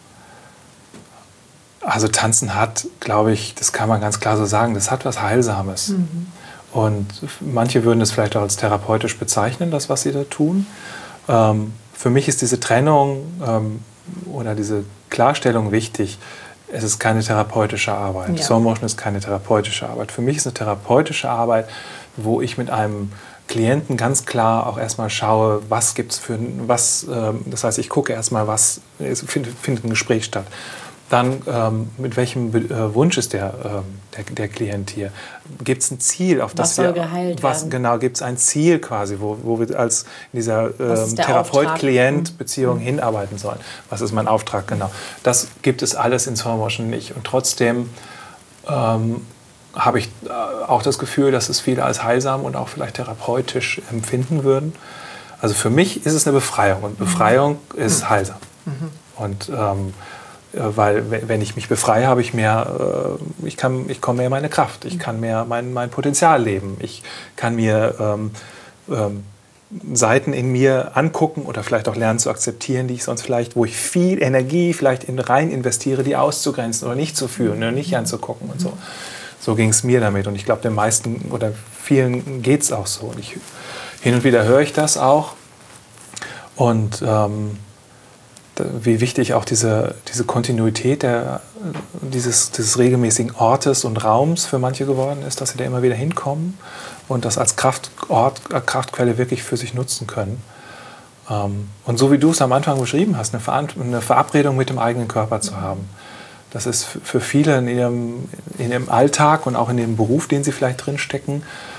also Tanzen hat, glaube ich, das kann man ganz klar so sagen, das hat was Heilsames. Mhm. Und manche würden es vielleicht auch als therapeutisch bezeichnen, das, was sie da tun. Ähm, für mich ist diese Trennung ähm, oder diese Klarstellung wichtig. Es ist keine therapeutische Arbeit. Ja. Soul Motion ist keine therapeutische Arbeit. Für mich ist eine therapeutische Arbeit, wo ich mit einem Klienten ganz klar auch erstmal schaue, was gibt's für was. Ähm, das heißt, ich gucke erstmal, was es findet, findet ein Gespräch statt. Dann, ähm, mit welchem äh, Wunsch ist der, ähm, der, der Klient hier? Gibt es ein Ziel, auf das was soll wir... geheilt was werden? Genau, gibt es ein Ziel quasi, wo, wo wir als in dieser ähm, Therapeut-Klient-Beziehung mhm. hinarbeiten sollen? Was ist mein Auftrag, genau. Das gibt es alles in Soul Motion nicht. Und trotzdem ähm, habe ich äh, auch das Gefühl, dass es viele als heilsam und auch vielleicht therapeutisch empfinden würden. Also für mich ist es eine Befreiung. Und Befreiung mhm. ist heilsam. Mhm. Und... Ähm, weil wenn ich mich befreie, habe ich mehr, ich kann, ich komme mehr in meine Kraft, ich kann mehr mein, mein Potenzial leben, ich kann mir ähm, ähm, Seiten in mir angucken oder vielleicht auch lernen zu akzeptieren, die ich sonst vielleicht, wo ich viel Energie vielleicht in rein investiere, die auszugrenzen oder nicht zu fühlen oder nicht anzugucken und so. So ging es mir damit und ich glaube, den meisten oder vielen geht es auch so. Und ich, hin und wieder höre ich das auch und ähm, wie wichtig auch diese, diese Kontinuität der, dieses, dieses regelmäßigen Ortes und Raums für manche geworden ist, dass sie da immer wieder hinkommen und das als Kraftort, Kraftquelle wirklich für sich nutzen können. Und so wie du es am Anfang beschrieben hast, eine Verabredung mit dem eigenen Körper zu haben. Das ist für viele in ihrem, in ihrem Alltag und auch in dem Beruf, den sie vielleicht drinstecken,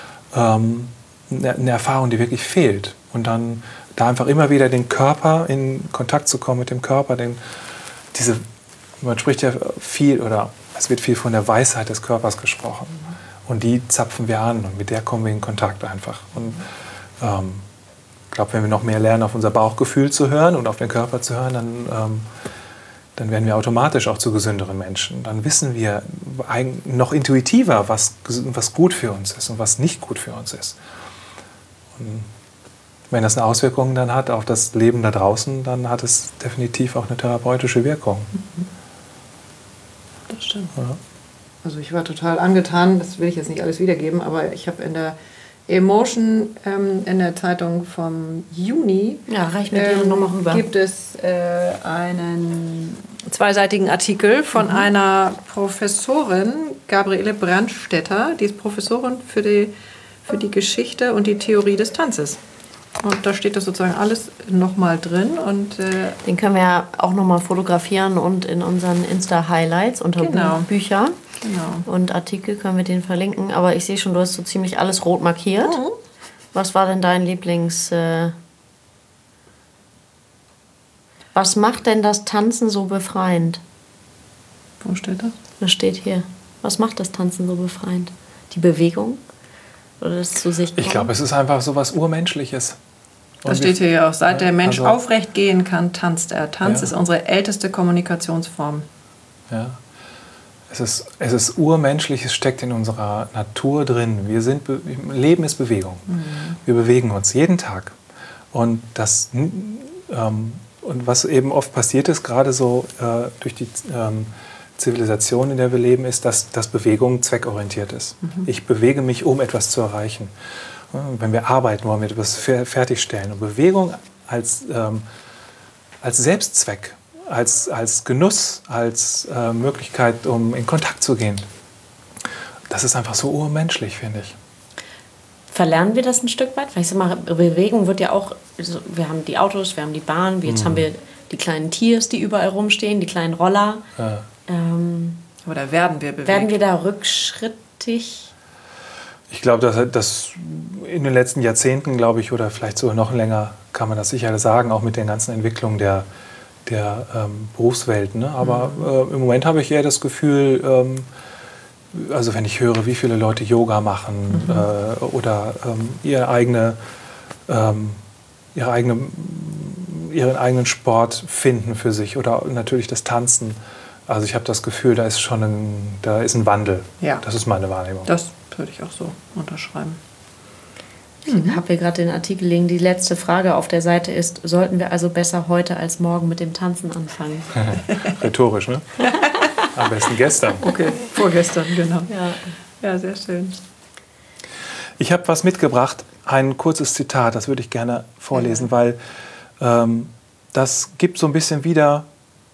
eine Erfahrung, die wirklich fehlt. Und dann da einfach immer wieder den Körper, in Kontakt zu kommen mit dem Körper. Den, diese, man spricht ja viel, oder es wird viel von der Weisheit des Körpers gesprochen. Und die zapfen wir an und mit der kommen wir in Kontakt einfach. Und ähm, ich glaube, wenn wir noch mehr lernen, auf unser Bauchgefühl zu hören und auf den Körper zu hören, dann, ähm, dann werden wir automatisch auch zu gesünderen Menschen. Dann wissen wir noch intuitiver, was, was gut für uns ist und was nicht gut für uns ist. Und wenn das eine Auswirkung dann hat auf das Leben da draußen, dann hat es definitiv auch eine therapeutische Wirkung. Das stimmt. Ja. Also ich war total angetan, das will ich jetzt nicht alles wiedergeben, aber ich habe in der Emotion, ähm, in der Zeitung vom Juni, Ja, reich mir die ähm, nochmal rüber. gibt es äh, einen zweiseitigen Artikel von mhm. einer Professorin, Gabriele Brandstetter, die ist Professorin für die, für die Geschichte und die Theorie des Tanzes. Und da steht das sozusagen alles nochmal drin. Und, äh, Den können wir ja auch nochmal fotografieren und in unseren Insta-Highlights unter Genau. Bücher genau. und Artikel können wir den verlinken. Aber ich sehe schon, du hast so ziemlich alles rot markiert. Mhm. Was war denn dein Lieblings... Äh Was macht denn das Tanzen so befreiend? Wo steht das? Das steht hier. Was macht das Tanzen so befreiend? Die Bewegung? Oder das zu sich kommen? Ich glaube, es ist einfach so was Urmenschliches. Das steht hier ja auch. Seit der Mensch also, aufrecht gehen kann, tanzt er. Tanz ja. ist unsere älteste Kommunikationsform. Ja. Es ist, es ist urmenschlich, es steckt in unserer Natur drin. Wir sind, Leben ist Bewegung. Mhm. Wir bewegen uns jeden Tag. Und, das, ähm, und was eben oft passiert ist, gerade so äh, durch die ähm, Zivilisation, in der wir leben, ist, dass, dass Bewegung zweckorientiert ist. Mhm. Ich bewege mich, um etwas zu erreichen. Wenn wir arbeiten, wollen wir etwas fertigstellen. Und Bewegung als, ähm, als Selbstzweck, als, als Genuss, als äh, Möglichkeit, um in Kontakt zu gehen, das ist einfach so urmenschlich, finde ich. Verlernen wir das ein Stück weit? Weil ich sag mal, Bewegung wird ja auch, wir haben die Autos, wir haben die Bahn, jetzt mhm. haben wir die kleinen Tiers, die überall rumstehen, die kleinen Roller. Ja. Ähm, Aber da werden wir bewegt. Werden wir da rückschrittig? Ich glaube, dass, dass in den letzten Jahrzehnten, glaube ich, oder vielleicht sogar noch länger, kann man das sicher sagen, auch mit den ganzen Entwicklungen der, der ähm, Berufswelt. Ne? Aber mhm. äh, im Moment habe ich eher das Gefühl, ähm, also wenn ich höre, wie viele Leute Yoga machen mhm. äh, oder ähm, ihre eigene, ähm, ihre eigene, ihren eigenen Sport finden für sich oder natürlich das Tanzen. Also ich habe das Gefühl, da ist schon ein, da ist ein Wandel. Ja. Das ist meine Wahrnehmung. Das würde ich auch so unterschreiben. Ich mhm. habe hier gerade den Artikel liegen. Die letzte Frage auf der Seite ist, sollten wir also besser heute als morgen mit dem Tanzen anfangen? Rhetorisch, ne? Am besten gestern. Okay, vorgestern, genau. Ja, ja sehr schön. Ich habe was mitgebracht, ein kurzes Zitat, das würde ich gerne vorlesen, ja. weil ähm, das gibt so ein bisschen wieder,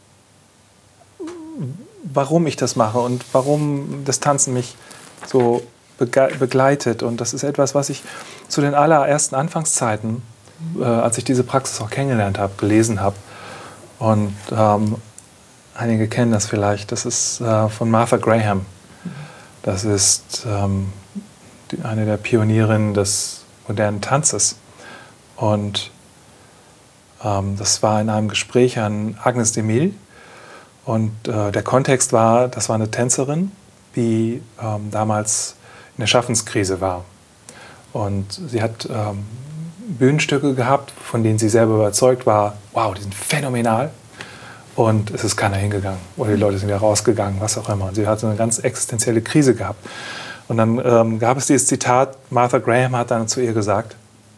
warum ich das mache und warum das Tanzen mich so begleitet. Und das ist etwas, was ich zu den allerersten Anfangszeiten, äh, als ich diese Praxis auch kennengelernt habe, gelesen habe. Und ähm, einige kennen das vielleicht. Das ist äh, von Martha Graham. Das ist ähm, die, eine der Pionierinnen des modernen Tanzes. Und ähm, das war in einem Gespräch an Agnes de Mille. Und äh, der Kontext war, das war eine Tänzerin, die ähm, damals in der Schaffenskrise war. Und sie hat ähm, Bühnenstücke gehabt, von denen sie selber überzeugt war, wow, die sind phänomenal. Und es ist keiner hingegangen. Oder die Leute sind wieder rausgegangen, was auch immer. Und sie hatte eine ganz existenzielle Krise gehabt. Und dann ähm, gab es dieses Zitat, Martha Graham hat dann zu ihr gesagt,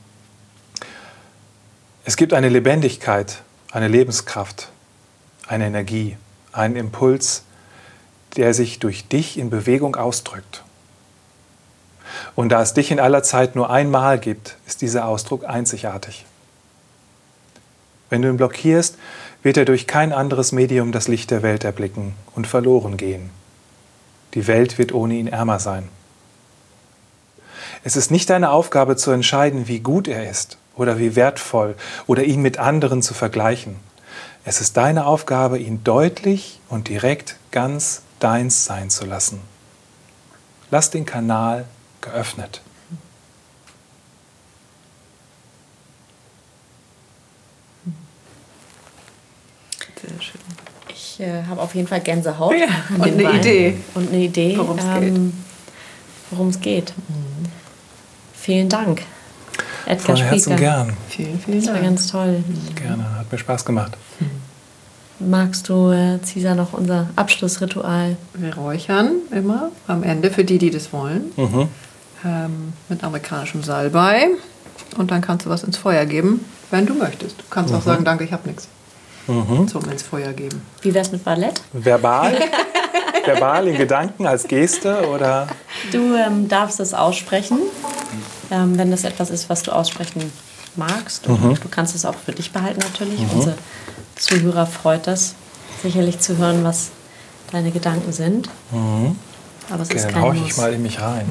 es gibt eine Lebendigkeit, eine Lebenskraft, eine Energie, einen Impuls, der sich durch dich in Bewegung ausdrückt. Und da es dich in aller Zeit nur einmal gibt, ist dieser Ausdruck einzigartig. Wenn du ihn blockierst, wird er durch kein anderes Medium das Licht der Welt erblicken und verloren gehen. Die Welt wird ohne ihn ärmer sein. Es ist nicht deine Aufgabe zu entscheiden, wie gut er ist oder wie wertvoll oder ihn mit anderen zu vergleichen. Es ist deine Aufgabe, ihn deutlich und direkt ganz deins sein zu lassen. Lass den Kanal geöffnet. Sehr schön. Ich äh, habe auf jeden Fall Gänsehaut. Ja, und eine Bein. Idee. Und eine Idee. Worum es ähm, worum es geht. Mhm. Vielen Dank, Edgar Von Herzen Spieker. gern. Vielen, vielen Das war Dank. ganz toll. Gerne, hat mir Spaß gemacht. Magst du, äh, Cesar, noch unser Abschlussritual? Wir räuchern immer am Ende, für die, die das wollen, Mhm. ähm, mit amerikanischem Salbei. Und dann kannst du was ins Feuer geben, wenn du möchtest. Du kannst auch sagen, danke, ich habe nichts. Mhm. Zum ins Feuer geben. Wie wär's mit Ballett? Verbal? Verbal in Gedanken als Geste oder? Du ähm, darfst es aussprechen, ähm, wenn das etwas ist, was du aussprechen magst. Und du kannst es auch für dich behalten natürlich. Mhm. Unsere Zuhörer freut das, sicherlich zu hören, was deine Gedanken sind. Mhm. Aber es Okay, ist dann kein horche Muss. ich mal in mich rein.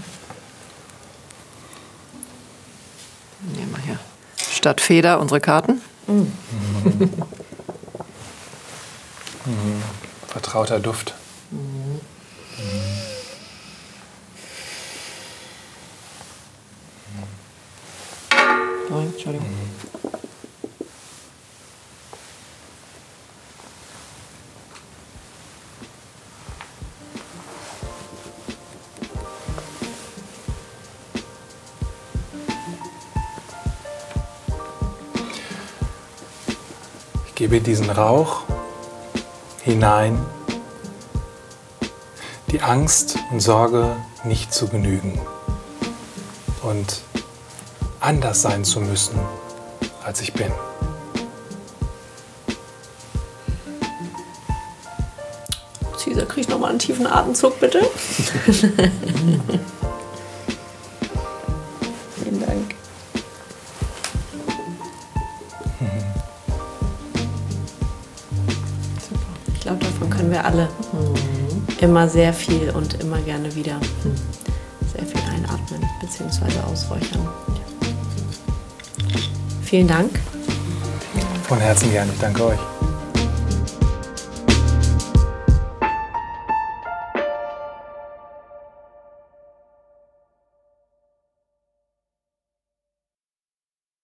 Nehmen wir hier statt Feder unsere Karten. Mhm. Vertrauter Duft. Mhm. Nein, Entschuldigung. Ich gebe diesen Rauch hinein, die Angst und Sorge nicht zu genügen und anders sein zu müssen, als ich bin. Cesar, krieg noch mal einen tiefen Atemzug, bitte. Vielen Dank. Ich glaube, davon können wir alle immer sehr viel und immer gerne wieder sehr viel einatmen bzw. ausräuchern. Vielen Dank. Von Herzen gern, ich danke euch.